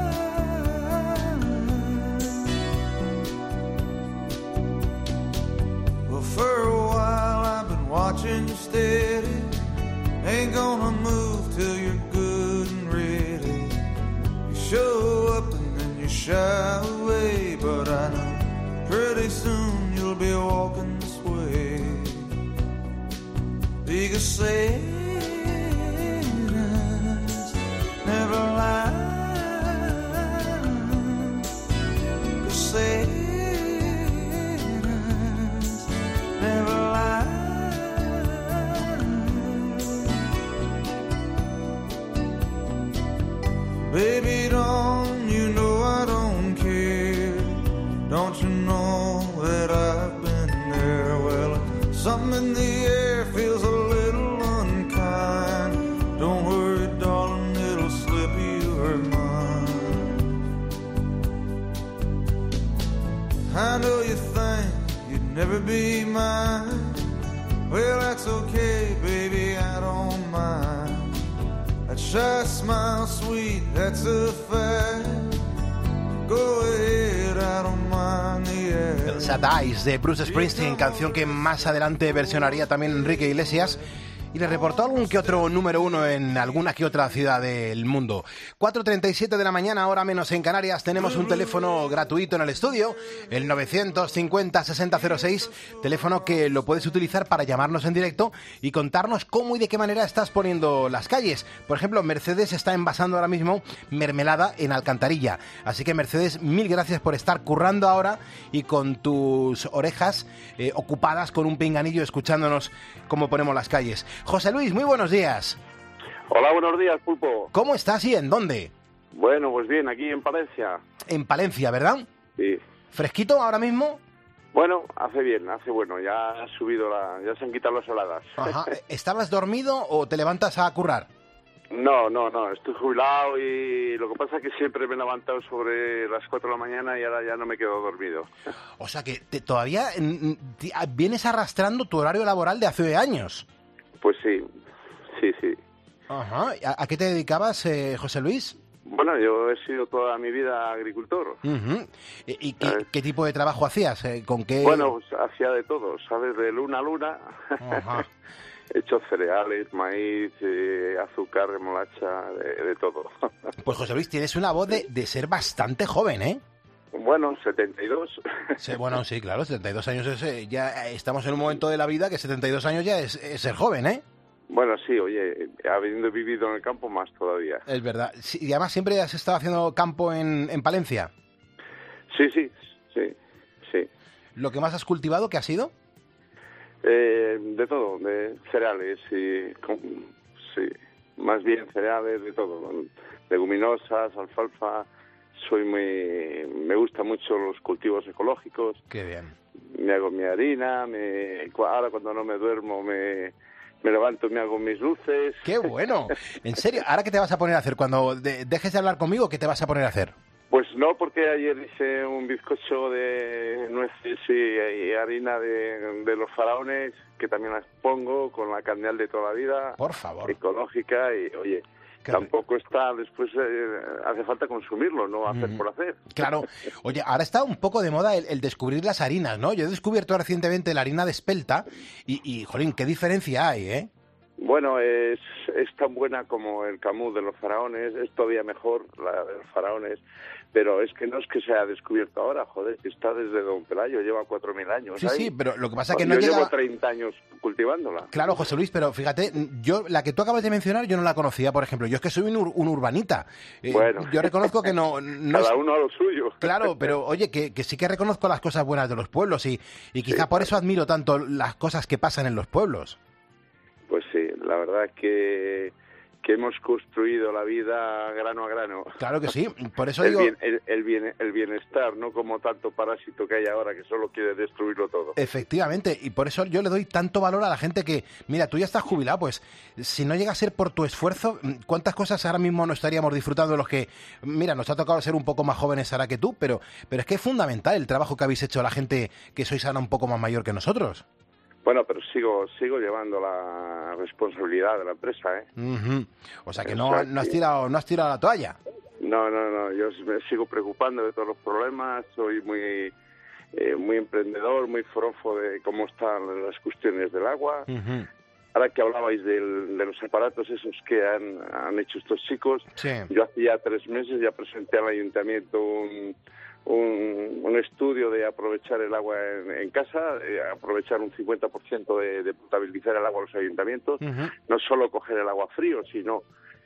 For a while I've been watching you steady. Ain't gonna move till you're good and ready. You show up and then you shy away, but I know pretty soon you'll be walking this way. Because Sarah's never lie. Because Sarah's never lie. Baby, don't you know I don't care? Don't you know that I've been there? Well, something in the air feels a little unkind. Don't worry, darling, it'll slip your mind. I know you think you'd never be mine. Well, that's okay, baby, I don't mind. That shy smile, sweet, that's a fact. Go ahead, I don't mind the act. El Sad Eyes de Bruce Springsteen, canción que más adelante versionaría también Enrique Iglesias. Y le reportó algún que otro número 1 en alguna que otra ciudad del mundo. 4:37 de la mañana, hora menos en Canarias. Tenemos un teléfono gratuito en el estudio, el 950-6006, teléfono que lo puedes utilizar para llamarnos en directo y contarnos cómo y de qué manera estás poniendo las calles. Por ejemplo, Mercedes está envasando ahora mismo mermelada en alcantarilla. Así que, Mercedes, mil gracias por estar currando ahora y con tus orejas ocupadas con un pinganillo escuchándonos cómo ponemos las calles. José Luis, muy buenos días. Hola, buenos días, Pulpo. ¿Cómo estás y en dónde? Bueno, pues bien, aquí en Palencia. En Palencia, ¿verdad? Sí. ¿Fresquito ahora mismo? Bueno, hace bien, hace bueno. Ya ha subido ya se han quitado las heladas. Ajá. ¿Estabas dormido o te levantas a currar? No, estoy jubilado y lo que pasa es que siempre me he levantado sobre las 4 de la mañana y ahora ya no me quedo dormido. O sea que todavía vienes arrastrando tu horario laboral de hace años. Pues sí. Ajá. ¿A qué te dedicabas, José Luis? Bueno, yo he sido toda mi vida agricultor. Uh-huh. ¿Y qué tipo de trabajo hacías? ¿Con qué? Bueno, pues hacía de todo, ¿sabes? De luna a luna. Ajá. He hecho cereales, maíz, azúcar, remolacha, de todo. Pues José Luis, tienes una voz de ser bastante joven, ¿eh? Bueno, 72. Sí, bueno, sí, claro, 72 años es, ya estamos en un momento de la vida que 72 años ya es ser joven, ¿eh? Bueno, sí, oye, habiendo vivido en el campo más todavía. Es verdad. Sí, y además siempre has estado haciendo campo en Palencia. Sí. ¿Lo que más has cultivado, qué ha sido? De todo, de cereales, sí, más bien cereales, de todo, leguminosas, alfalfa. Me gusta mucho los cultivos ecológicos. Qué bien. Me hago mi harina, ahora cuando no me duermo me levanto y me hago mis luces. ¡Qué bueno! En serio, ¿ahora qué te vas a poner a hacer? Cuando dejes de hablar conmigo, ¿qué te vas a poner a hacer? Pues no, porque ayer hice un bizcocho de nueces y harina de los faraones, que también las pongo con la candeal de toda la vida. Por favor. Ecológica y, oye, tampoco está, después hace falta consumirlo, no hacer por hacer. Claro. Oye, ahora está un poco de moda el descubrir las harinas, ¿no? Yo he descubierto recientemente la harina de espelta y jolín, qué diferencia hay, ¿eh? Bueno, es tan buena como el camut de los faraones, es todavía mejor la de los faraones, pero es que no es que se haya descubierto ahora, joder, que está desde Don Pelayo, lleva 4.000 años. Sí, ahí. sí, pero lo que pasa es que no yo llega... llevo 30 años cultivándola. Claro, José Luis, pero fíjate, la que tú acabas de mencionar yo no la conocía, por ejemplo. Yo es que soy un urbanita. Bueno. Yo reconozco que no Cada uno a lo suyo. Claro, pero oye, que sí que reconozco las cosas buenas de los pueblos y quizá por eso admiro tanto las cosas que pasan en los pueblos. Pues sí, la verdad que hemos construido la vida grano a grano. Claro que sí, por eso digo... El bienestar, no como tanto parásito que hay ahora que solo quiere destruirlo todo. Efectivamente, y por eso yo le doy tanto valor a la gente que, mira, tú ya estás jubilado, pues si no llega a ser por tu esfuerzo, ¿cuántas cosas ahora mismo no estaríamos disfrutando de los que, mira, nos ha tocado ser un poco más jóvenes ahora que tú, pero es que es fundamental el trabajo que habéis hecho la gente que sois ahora un poco más mayor que nosotros? Bueno, pero sigo llevando la responsabilidad de la empresa, ¿eh? Uh-huh. O sea que no has tirado la toalla. No, yo me sigo preocupando de todos los problemas, soy muy emprendedor, muy forofo de cómo están las cuestiones del agua. Uh-huh. Ahora que hablabais de los aparatos esos que han hecho estos chicos, sí. Yo hace ya 3 meses ya presenté al ayuntamiento un estudio de aprovechar el agua en casa, aprovechar un 50% de potabilizar el agua a los ayuntamientos, uh-huh. No solo coger el agua frío, sino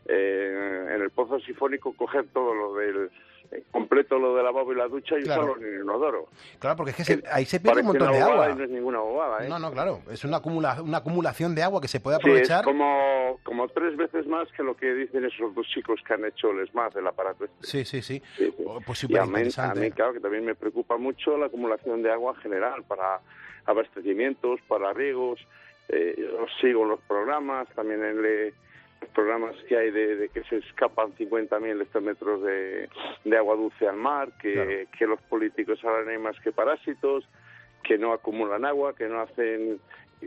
en el pozo sifónico coger todo lo del completo, lo de lavabo y la ducha y claro. Usarlo en el inodoro. Claro, porque es que ahí se pierde un montón de agua. No es ninguna bobada, ¿eh? No, claro, es una acumulación de agua que se puede aprovechar. Sí, es como 3 veces más que lo que dicen esos 2 chicos que han hecho el ESMAD del aparato este. Sí. Pues y súper a interesante. mí, claro, que también me preocupa mucho la acumulación de agua general para abastecimientos, para riegos. Yo sigo los programas, también en los programas que hay de que se escapan 50.000 hectómetros de agua dulce al mar, que los políticos ahora no hay más que parásitos, que no acumulan agua, que no hacen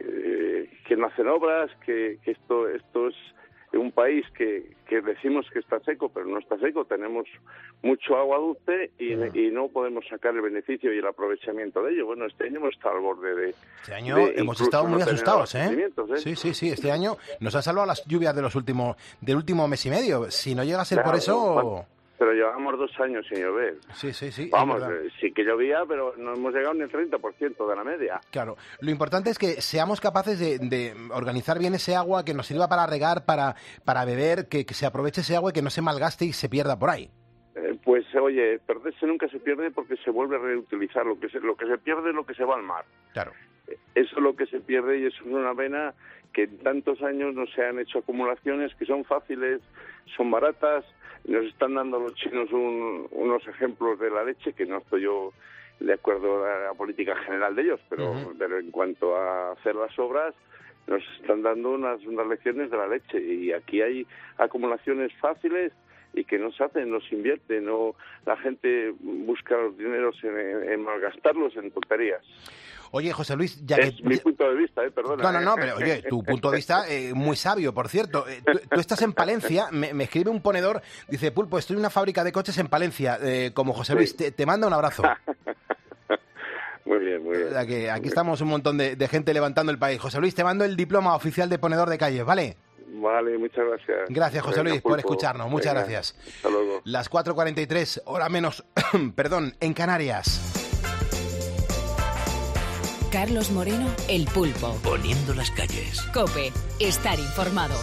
obras, que esto es un país que decimos que está seco, pero no está seco, tenemos mucho agua dulce y no podemos sacar el beneficio y el aprovechamiento de ello. Bueno, este año hemos estado al borde de... Este año hemos estado muy asustados, ¿eh? Sí, este año nos han salvado las lluvias del último mes y medio. Si no llega a ser por eso... Bueno, pero llevamos 2 años sin llover. Sí. Vamos, sí que llovía, pero no hemos llegado ni al 30% de la media. Claro, lo importante es que seamos capaces de organizar bien ese agua, que nos sirva para regar, para beber, que se aproveche ese agua y que no se malgaste y se pierda por ahí. Pues oye, perderse nunca se pierde porque se vuelve a reutilizar. Lo que se pierde es lo que se va al mar. Claro. Eso es lo que se pierde y eso es una pena que en tantos años no se han hecho acumulaciones que son fáciles, son baratas. Nos están dando los chinos unos ejemplos de la leche, que no estoy yo de acuerdo a la política general de ellos, pero en cuanto a hacer las obras, nos están dando unas lecciones de la leche. Y aquí hay acumulaciones fáciles y que no se hacen, no se invierten, la gente busca los dineros en malgastarlos en tonterías. Oye, José Luis, es mi punto de vista, perdona. No, pero oye, tu punto de vista muy sabio, por cierto. Tú estás en Palencia, me escribe un ponedor, dice, Pulpo, estoy en una fábrica de coches en Palencia, como José Luis, te manda un abrazo. Muy bien. Que aquí estamos un montón de gente levantando el país. José Luis, te mando el diploma oficial de ponedor de calles, ¿vale? Vale, muchas gracias. Gracias, José Luis, por escucharnos. Muchas gracias. Hasta luego. Las 4:43, hora menos, en Canarias. Carlos Moreno, El Pulpo. Poniendo las calles. COPE, estar informado.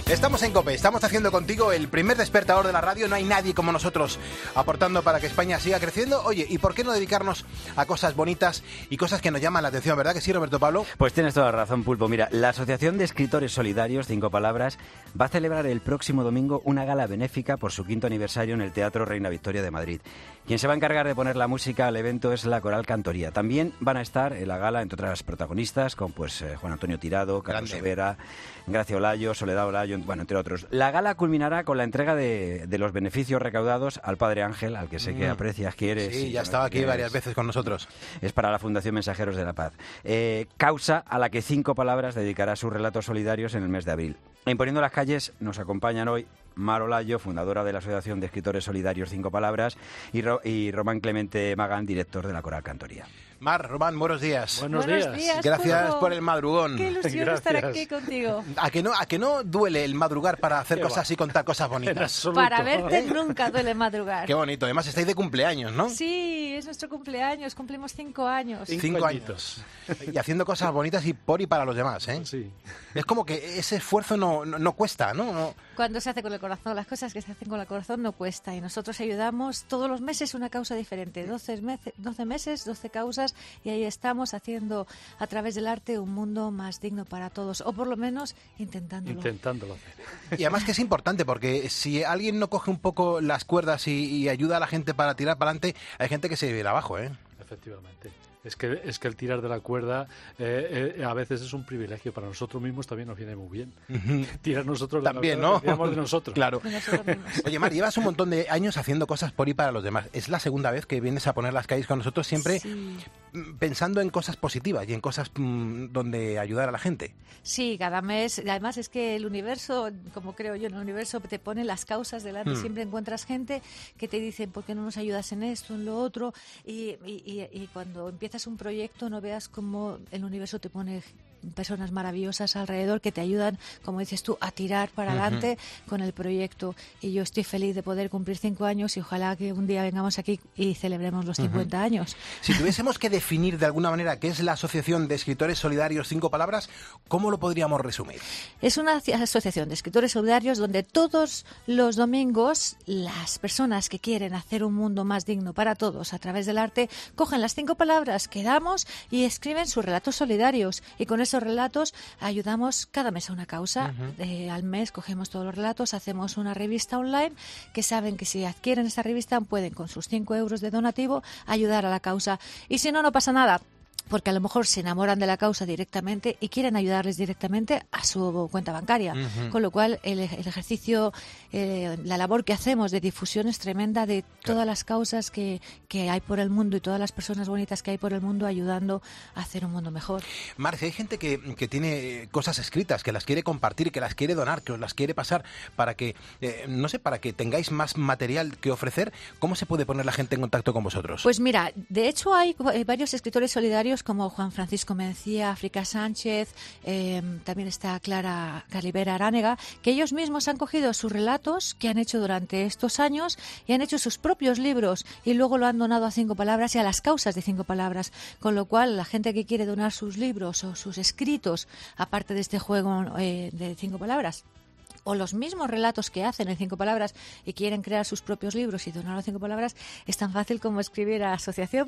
Estamos en COPE, estamos haciendo contigo el primer despertador de la radio. No hay nadie como nosotros aportando para que España siga creciendo. Oye, ¿y por qué no dedicarnos a cosas bonitas y cosas que nos llaman la atención? ¿Verdad que sí, Roberto Pablo? Pues tienes toda la razón, Pulpo. Mira, la Asociación de Escritores Solidarios, 5 Palabras, va a celebrar el próximo domingo una gala benéfica por su 5º aniversario en el Teatro Reina Victoria de Madrid. Quien se va a encargar de poner la música al evento es la Coral Cantoría. También van a estar en la gala, entre otras protagonistas, con Juan Antonio Tirado, Carlos Severa, Gracia Olayo, Soledad Olayo, bueno, entre otros. La gala culminará con la entrega de los beneficios recaudados al Padre Ángel, al que sé que aprecias, quieres. Sí, ya estaba aquí varias veces con nosotros. Es para la Fundación Mensajeros de la Paz. Causa a la que 5 Palabras dedicará sus relatos solidarios en el mes de abril. En Poniendo las Calles nos acompañan hoy Mar Olayo, fundadora de la Asociación de Escritores Solidarios 5 Palabras, y Román Clemente Magán, director de la Coral Cantoría. Mar, Román, buenos días. Buenos días. Gracias Pulpo. por el madrugón. Qué ilusión estar aquí contigo. ¿A que no duele el madrugar para hacer cosas y contar cosas bonitas? Para verte nunca duele madrugar. Qué bonito. Además estáis de cumpleaños, ¿no? Sí, es nuestro cumpleaños. Cumplimos 5 años. 5 años. Y haciendo cosas bonitas y por y para los demás, ¿eh? Sí. Es como que ese esfuerzo no cuesta, ¿no? Cuando se hace con el corazón, las cosas que se hacen con el corazón no cuesta. Y nosotros ayudamos todos los meses una causa diferente. 12 meses, 12 causas, y ahí estamos haciendo a través del arte un mundo más digno para todos, o por lo menos intentándolo hacer. Y además que es importante, porque si alguien no coge un poco las cuerdas y ayuda a la gente para tirar para adelante, hay gente que se viene abajo, ¿eh? Efectivamente. Es que el tirar de la cuerda a veces es un privilegio. Para nosotros mismos también nos viene muy bien. Tirar nosotros también, de la cuerda, ¿no? tiramos de nosotros. Claro. Oye, Mar, llevas un montón de años haciendo cosas por y para los demás. Es la segunda vez que vienes a poner las calles con nosotros, siempre pensando en cosas positivas y en cosas donde ayudar a la gente. Sí, cada mes. Además es que el universo, como creo yo, en el universo te pone las causas delante. Siempre encuentras gente que te dicen, ¿por qué no nos ayudas en esto, en lo otro? Y cuando empiezas un proyecto, no veas cómo el universo te pone personas maravillosas alrededor que te ayudan, como dices tú, a tirar para adelante con el proyecto. Y yo estoy feliz de poder cumplir 5 años y ojalá que un día vengamos aquí y celebremos los 50 años. Si tuviésemos que definir de alguna manera qué es la Asociación de Escritores Solidarios 5 Palabras, ¿cómo lo podríamos resumir? Es una asociación de escritores solidarios donde todos los domingos las personas que quieren hacer un mundo más digno para todos a través del arte cogen las 5 palabras que damos y escriben sus relatos solidarios, y con esos relatos ayudamos cada mes a una causa. Al mes cogemos todos los relatos, hacemos una revista online que saben que si adquieren esta revista pueden con sus 5 euros de donativo ayudar a la causa, y si no, no pasa nada, porque a lo mejor se enamoran de la causa directamente y quieren ayudarles directamente a su cuenta bancaria. Con lo cual, el ejercicio, la labor que hacemos de difusión es tremenda de todas las causas que hay por el mundo y todas las personas bonitas que hay por el mundo ayudando a hacer un mundo mejor. Marcia, hay gente que tiene cosas escritas, que las quiere compartir, que las quiere donar, que os las quiere pasar para que, no sé, para que tengáis más material que ofrecer. ¿Cómo se puede poner la gente en contacto con vosotros? Pues mira, de hecho hay varios escritores solidarios como Juan Francisco Mencía, África Sánchez, también está Clara Calibera Aránega, que ellos mismos han cogido sus relatos que han hecho durante estos años y han hecho sus propios libros y luego lo han donado a 5 Palabras y a las causas de 5 Palabras, con lo cual la gente que quiere donar sus libros o sus escritos, aparte de este juego de 5 Palabras, o los mismos relatos que hacen en 5 Palabras y quieren crear sus propios libros y donar a 5 Palabras, es tan fácil como escribir a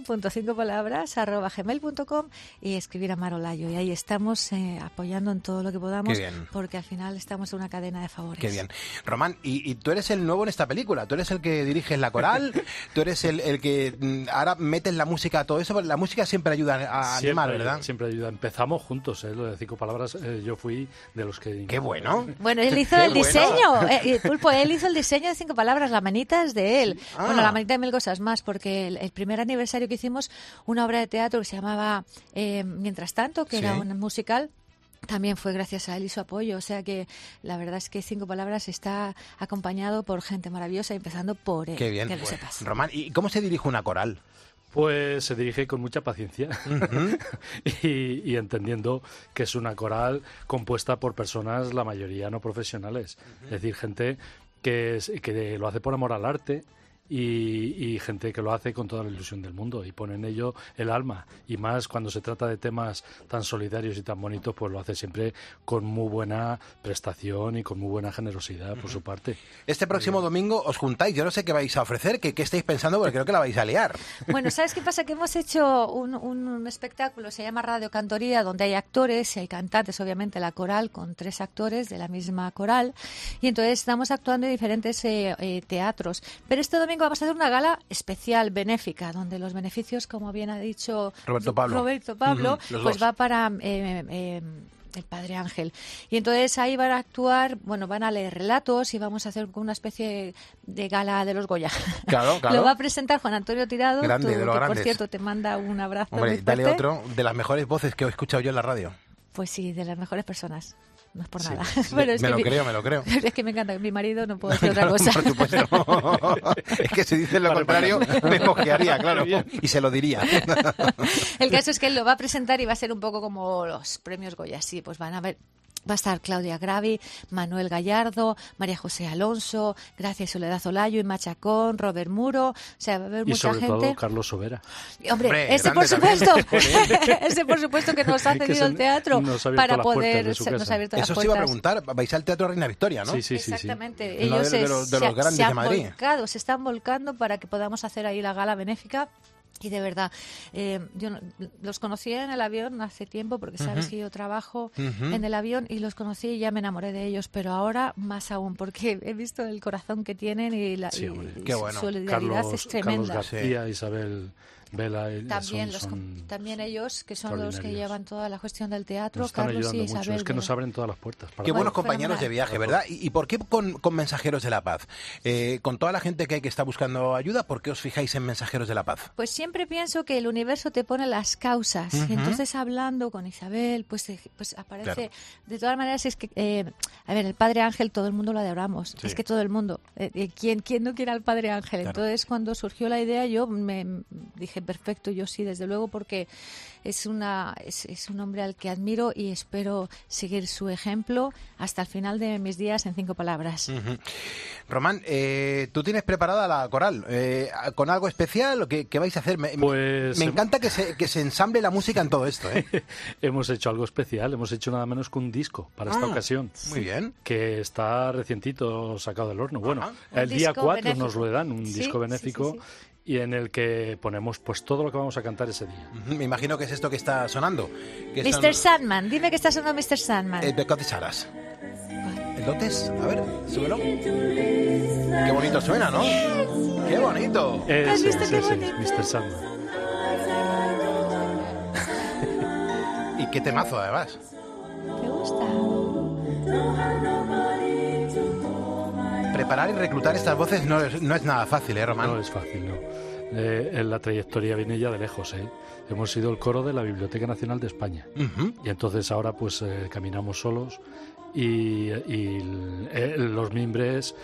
asociacion.5palabras@gmail.com y escribir a Mar Olayo. Y ahí estamos apoyando en todo lo que podamos, porque al final estamos en una cadena de favores. Qué bien. Román, y tú eres el nuevo en esta película, tú eres el que diriges la coral, tú eres el que ahora metes la música a todo eso, la música siempre ayuda a animar, ¿verdad? Siempre ayuda. Empezamos juntos, lo de 5 Palabras, yo fui de los que... ¡Qué bueno! Bueno, él hizo el diseño, Pulpo, él hizo el diseño de 5 Palabras, la manita es de él. Bueno, la manita de 1000 cosas más, porque el primer aniversario que hicimos, una obra de teatro que se llamaba Mientras tanto, que era un musical, también fue gracias a él y su apoyo. O sea que la verdad es que 5 Palabras está acompañado por gente maravillosa, empezando por él. Qué bien. Que lo sepas. Román, ¿y cómo se dirige una coral? Pues se dirige con mucha paciencia y entendiendo que es una coral compuesta por personas, la mayoría no profesionales, es decir, gente que lo hace por amor al arte y gente que lo hace con toda la ilusión del mundo y pone en ello el alma, y más cuando se trata de temas tan solidarios y tan bonitos, pues lo hace siempre con muy buena prestación y con muy buena generosidad por su parte. Este próximo domingo os juntáis, yo no sé qué vais a ofrecer, qué estáis pensando, porque creo que la vais a liar. Bueno, ¿sabes qué pasa? Que hemos hecho un espectáculo, se llama Radio Cantoría, donde hay actores y hay cantantes, obviamente la coral con 3 actores de la misma coral, y entonces estamos actuando en diferentes teatros. Pero este domingo vamos a hacer una gala especial, benéfica, donde los beneficios, como bien ha dicho Roberto Pablo, pues va para el Padre Ángel. Y entonces ahí van a actuar, bueno, van a leer relatos y vamos a hacer una especie de gala de los Goya. Claro. Lo va a presentar Juan Antonio Tirado, Grande, de los que grandes. por cierto te manda un abrazo. Hombre, muy fuerte. dale otro de las mejores voces que he escuchado yo en la radio. Pues sí, de las mejores personas. No es por Sí, nada. sí, Pero me lo creo. Es que me encanta. Mi marido no puedo decir otra cosa. Por supuesto. Es que si dices lo contrario, me mojearía, claro. Y se lo diría. El caso es que él lo va a presentar y va a ser un poco como los premios Goya. Sí, pues van a ver. Va a estar Claudia Gravi, Manuel Gallardo, María José Alonso, Gracia y Soledad Olayo, Inma Chacón, Robert Muro. O sea, va a haber mucha gente. Y sobre todo Carlos Sobera. Hombre, ese por supuesto. Ese por supuesto que nos ha cedido el teatro para poder. Nos ha abierto las puertas. Eso os iba a preguntar. Vais al Teatro Reina Victoria, ¿no? Sí. Exactamente. Ellos de los grandes de Madrid. Se están volcando para que podamos hacer ahí la gala benéfica. Y de verdad, yo los conocí en el avión hace tiempo, porque sabes que yo trabajo en el avión, y los conocí y ya me enamoré de ellos, pero ahora más aún, porque he visto el corazón que tienen y su solidaridad es tremenda. Carlos García, Isabel Vela, también ellos, que son los que llevan toda la cuestión del teatro, nos están Carlos y ayudando Isabel. mucho. Es que nos abren todas las puertas. Qué buenos compañeros de viaje, ¿verdad? ¿Y por qué con Mensajeros de la Paz? Con toda la gente que hay que está buscando ayuda, ¿por qué os fijáis en Mensajeros de la Paz? Pues siempre pienso que el universo te pone las causas. Y entonces hablando con Isabel, pues aparece... Claro. De todas maneras, es que... a ver, el Padre Ángel todo el mundo lo adoramos. Sí. Es que todo el mundo. ¿Quién no quiere al Padre Ángel? Claro. Entonces, cuando surgió la idea, yo me dije, perfecto, yo sí, desde luego, porque es un hombre al que admiro y espero seguir su ejemplo hasta el final de mis días en 5 palabras. Román, tú tienes preparada la coral con algo especial, ¿qué vais a hacer? Me encanta que se ensamble la música en todo esto, ¿eh? Hemos hecho algo especial, hemos hecho nada menos que un disco para esta ocasión. Muy bien. Que está recientito sacado del horno. Bueno, el día 4 benéfico. Nos lo dan, un disco benéfico. Sí. Y en el que ponemos pues todo lo que vamos a cantar ese día. Me imagino que es esto que está sonando. Mr. Sandman, dime que está sonando Mr. Sandman. De Cotis Aras. ¿El Lotes? A ver, súbelo. Qué bonito suena, ¿no? ¡Qué bonito! Es Mr. Sandman. Y qué temazo, además. ¿Te gusta? Preparar y reclutar estas voces no es nada fácil, ¿eh, Román? No es fácil, no. La trayectoria viene ya de lejos, ¿eh? Hemos sido el coro de la Biblioteca Nacional de España. Y entonces ahora pues caminamos solos y los mimbres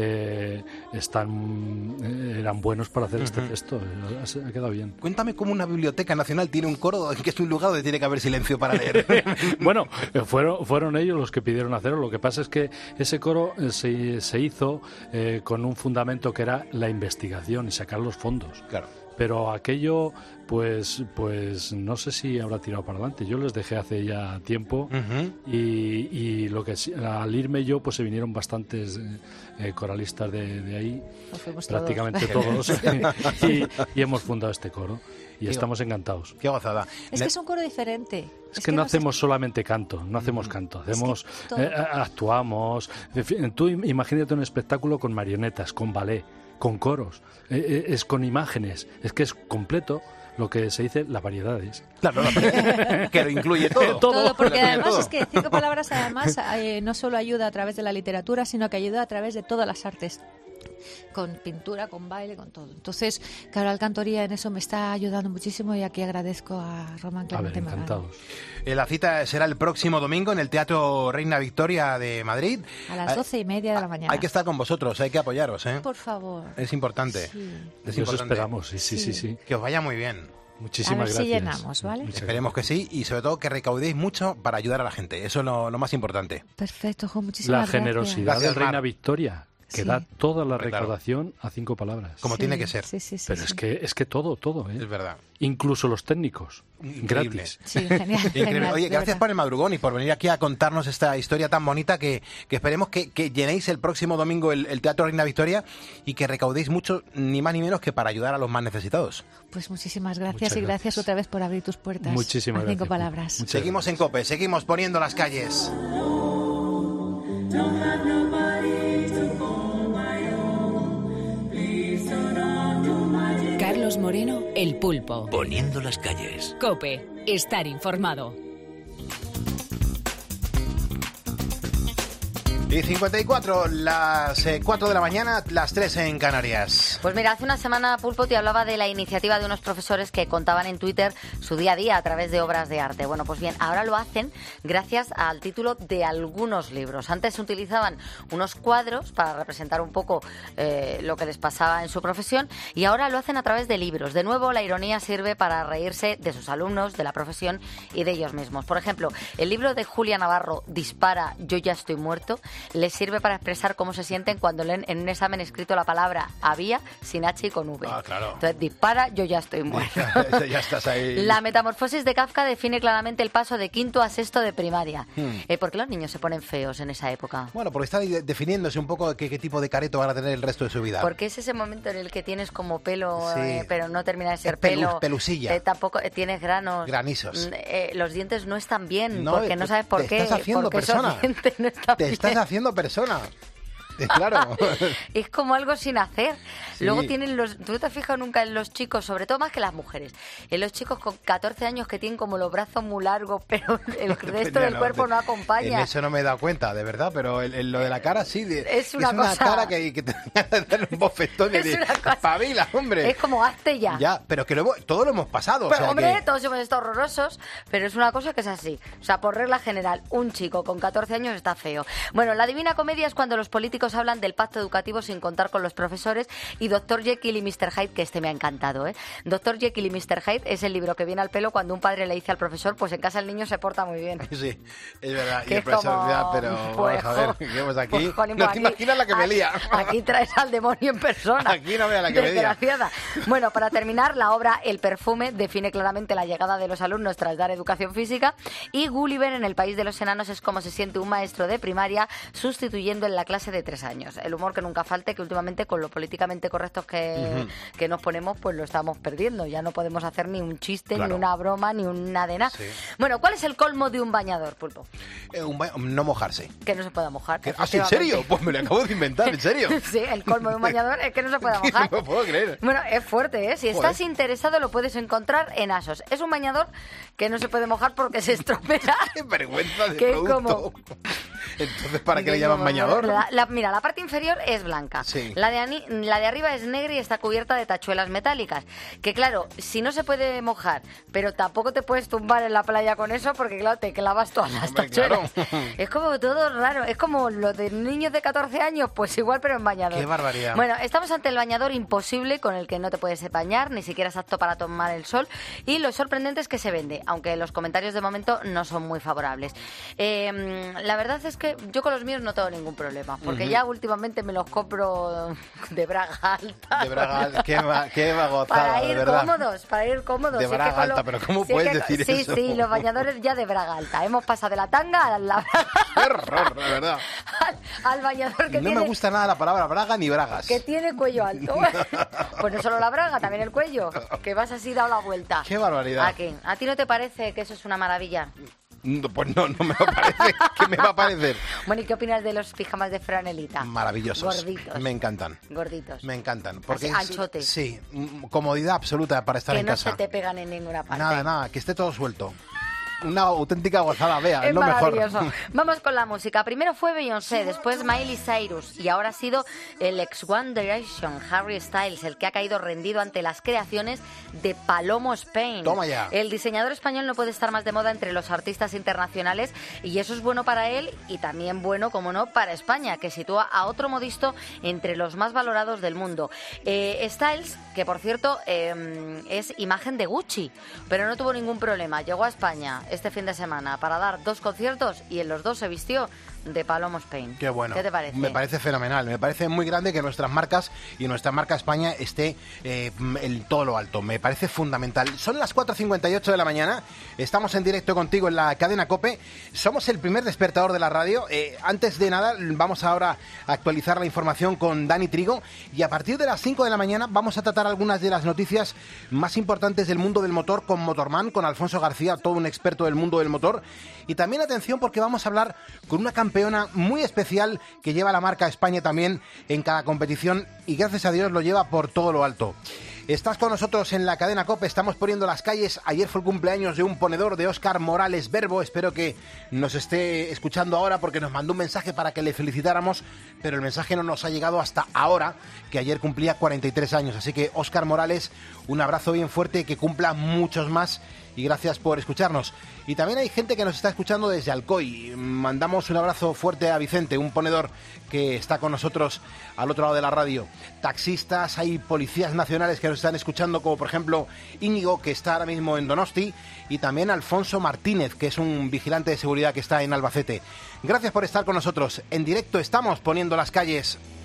eran buenos para hacer este gesto. Ha quedado bien. Cuéntame cómo una biblioteca nacional tiene un coro que es un lugar donde tiene que haber silencio para leer. Bueno, fueron ellos los que pidieron hacerlo. Lo que pasa es que ese coro se hizo con un fundamento que era la investigación y sacar los fondos. Claro. Pero aquello, pues no sé si habrá tirado para adelante. Yo les dejé hace ya tiempo y lo que al irme yo, pues se vinieron bastantes coralistas de ahí, prácticamente todos, y hemos fundado este coro. Y estamos encantados. Qué gozada. Es que es un coro diferente. Es que no hacemos solamente canto, no hacemos canto. Hacemos, actuamos. Tú imagínate un espectáculo con marionetas, con ballet, con coros, es con imágenes, es que es completo lo que se dice las variedades. Claro, que lo incluye todo. Todo, porque además es que 5 palabras además no solo ayuda a través de la literatura, sino que ayuda a través de todas las artes. Con pintura, con baile, con todo. Entonces, Caral Cantoría en eso me está ayudando muchísimo y aquí agradezco a Román Clemente. Encantados. La cita será el próximo domingo en el Teatro Reina Victoria de Madrid. A las 12:30 de la mañana. Hay que estar con vosotros, hay que apoyaros, ¿eh? Por favor. Es importante. Sí. Es Nos importante. esperamos, sí. Que os vaya muy bien. Muchísimas gracias. A ver si llenamos, ¿vale? Esperemos que sí y sobre todo que recaudéis mucho para ayudar a la gente. Eso es lo más importante. Perfecto, Jo, muchísimas gracias. La generosidad de Reina Victoria. que Sí. da toda la Claro. recaudación a 5 palabras. Como tiene que ser. Sí, sí, sí. Pero sí. es que todo, ¿eh? Es verdad. Incluso los técnicos, Increíble. gratis. Sí, genial. Increíble. genial, Oye, de gracias verdad. por el madrugón y por venir aquí a contarnos esta historia tan bonita que esperemos que llenéis el próximo domingo el Teatro Reina Victoria y que recaudéis mucho, ni más ni menos que para ayudar a los más necesitados. Pues muchísimas gracias Muchas y gracias gracias. otra vez por abrir tus puertas. Muchísimas a 5 gracias. palabras. Muchas Seguimos en COPE, seguimos poniendo las calles. Carlos Moreno, El Pulpo. Poniendo las calles. Cope, estar informado. Y 54, las 4 de la mañana, las 3 en Canarias. Pues mira, hace una semana Pulpo te hablaba de la iniciativa de unos profesores que contaban en Twitter su día a día a través de obras de arte. Bueno, pues bien, ahora lo hacen gracias al título de algunos libros. Antes se utilizaban unos cuadros para representar un poco lo que les pasaba en su profesión y ahora lo hacen a través de libros. De nuevo, la ironía sirve para reírse de sus alumnos, de la profesión y de ellos mismos. Por ejemplo, el libro de Julia Navarro, Dispara, yo ya estoy muerto, les sirve para expresar cómo se sienten cuando leen en un examen escrito la palabra había sin H y con V. Ah, claro. Entonces, dispara, yo ya estoy muerto. Ya estás ahí. La metamorfosis de Kafka define claramente el paso de quinto a sexto de primaria. ¿Por qué los niños se ponen feos en esa época? Bueno, porque está definiéndose un poco qué tipo de careto van a tener el resto de su vida. Porque es ese momento en el que tienes como pelo, Sí. pero no termina de ser Es pelo. pelusilla. Tampoco tienes granos. Granizos. Los dientes no están bien, No, porque no sabes por te qué. estás haciendo porque esos persona. dientes no están Te estás bien. haciendo persona. Claro. Es como algo sin hacer. Sí. Luego tienen los... ¿Tú te has fijado nunca en los chicos, sobre todo más que las mujeres? En los chicos con 14 años que tienen como los brazos muy largos, pero el resto del cuerpo no En acompaña. eso no me he dado cuenta, de verdad, pero en lo de la cara sí. Es una cosa- cara que te voy a dar un bofetón y Es de una cosa- espabila, hombre. Es como hazte ya. Ya, pero que todo lo hemos pasado. Pero, o sea hombre, que- todos hemos estado horrorosos, pero es una cosa que es así. O sea, por regla general, un chico con 14 años está feo. Bueno, la Divina Comedia es cuando los políticos hablan del pacto educativo sin contar con los profesores y Dr. Jekyll y Mr. Hyde, que este me ha encantado, ¿eh? Dr. Jekyll y Mr. Hyde es el libro que viene al pelo cuando un padre le dice al profesor, pues en casa el niño se porta muy bien. Sí, es verdad. Y Que el es como, profesor, ya, pero pues, vamos a ver, jo, ¿qué vemos aquí? pues, jolín, No pues te aquí- imaginas la que me lía. Aquí traes al demonio en persona. Aquí no vea la que me lía. Desgraciada. Bueno, para terminar, la obra El perfume define claramente la llegada de los alumnos tras dar educación física y Gulliver en el País de los Enanos es como se siente un maestro de primaria sustituyendo en la clase de 3 años. El humor que nunca falte, que últimamente con lo políticamente correctos que nos ponemos, pues lo estamos perdiendo. Ya no podemos hacer ni un chiste, Claro. ni una broma, ni una de nada. Sí. Bueno, ¿cuál es el colmo de un bañador, Pulpo? No mojarse. Que no se pueda mojar. ¿Ah, sí, en serio? Pues me lo acabo de inventar, ¿en serio? Sí, el colmo de un bañador es que no se pueda mojar. No me puedo creer. Bueno, es fuerte, ¿eh? Si Joder. estás interesado lo puedes encontrar en Asos. Es un bañador que no se puede mojar porque se estropea. ¡Qué vergüenza de Que es producto! Entonces, ¿para qué le llaman bañador? Mira, la parte inferior es blanca. Sí. La de arriba es negra y está cubierta de tachuelas metálicas. Que claro, si no se puede mojar, pero tampoco te puedes tumbar en la playa con eso porque claro, te clavas todas las Hombre, tachuelas. claro. Es como todo raro. Es como lo de niños de 14 años, pues igual pero en bañador. ¡Qué barbaridad! Bueno, estamos ante el bañador imposible con el que no te puedes bañar, ni siquiera es apto para tomar el sol. Y lo sorprendente es que se vende, aunque los comentarios de momento no son muy favorables. La verdad es que yo con los míos no tengo ningún problema, porque ya últimamente me los compro de braga alta. De braga alta, qué va gozada, Para de ir verdad. cómodos, para ir cómodos. De Si es que braga con alta, pero ¿cómo si es puedes que- decir sí, eso? Sí, los bañadores ya de braga alta. Hemos pasado de la tanga a la ¡Qué horror, la verdad! al bañador que No tiene... me gusta nada la palabra braga ni bragas. Que tiene cuello alto. Pues no solo la braga, también el cuello. Que vas así dado la vuelta. ¡Qué barbaridad! ¿A qué? ¿A ti no te parece que eso es una maravilla? No, pues no me va a parecer. ¿Qué me va a parecer? Bueno, ¿y qué opinas de los pijamas de franelita? Maravillosos. Gorditos. Me encantan. Gorditos. Me encantan. Porque Así, anchotes. Sí, comodidad absoluta para estar Que en no casa. se te pegan en ninguna parte. Nada, que esté todo suelto. Una auténtica gozada, vea, Es lo mejor. maravilloso. Vamos con la música. Primero fue Beyoncé, después Miley Cyrus y ahora ha sido el ex One Direction, Harry Styles, el que ha caído rendido ante las creaciones de Palomo Spain. Toma ya. El diseñador español no puede estar más de moda entre los artistas internacionales y eso es bueno para él y también bueno, como no, para España, que sitúa a otro modisto entre los más valorados del mundo. Styles, que por cierto es imagen de Gucci, pero no tuvo ningún problema. Llegó a España este fin de semana para dar 2 conciertos y en los 2 se vistió de Palomo Spain. Qué bueno. ¿Qué te parece? Me parece fenomenal. Me parece muy grande que nuestras marcas y nuestra marca España esté en todo lo alto. Me parece fundamental. Son las 4:58 de la mañana. Estamos en directo contigo en la cadena COPE. Somos el primer despertador de la radio. Antes de nada, vamos ahora a actualizar la información con Dani Trigo. Y a partir de las 5 de la mañana vamos a tratar algunas de las noticias más importantes del mundo del motor con Motorman, con Alfonso García, todo un experto del mundo del motor. Y también atención porque vamos a hablar con una campeona muy especial que lleva la marca España también en cada competición y gracias a Dios lo lleva por todo lo alto. Estás con nosotros en la cadena COPE, estamos poniendo las calles. Ayer fue el cumpleaños de un ponedor, de Óscar Morales Verbo. Espero que nos esté escuchando ahora porque nos mandó un mensaje para que le felicitáramos, pero el mensaje no nos ha llegado hasta ahora, que ayer cumplía 43 años. Así que Óscar Morales, un abrazo bien fuerte, que cumpla muchos más y gracias por escucharnos. Y también hay gente que nos está escuchando desde Alcoy. Mandamos un abrazo fuerte a Vicente, un ponedor que está con nosotros al otro lado de la radio. Taxistas, hay policías nacionales que nos están escuchando, como por ejemplo Íñigo, que está ahora mismo en Donosti, y también Alfonso Martínez, que es un vigilante de seguridad que está en Albacete. Gracias por estar con nosotros. En directo estamos poniendo las calles.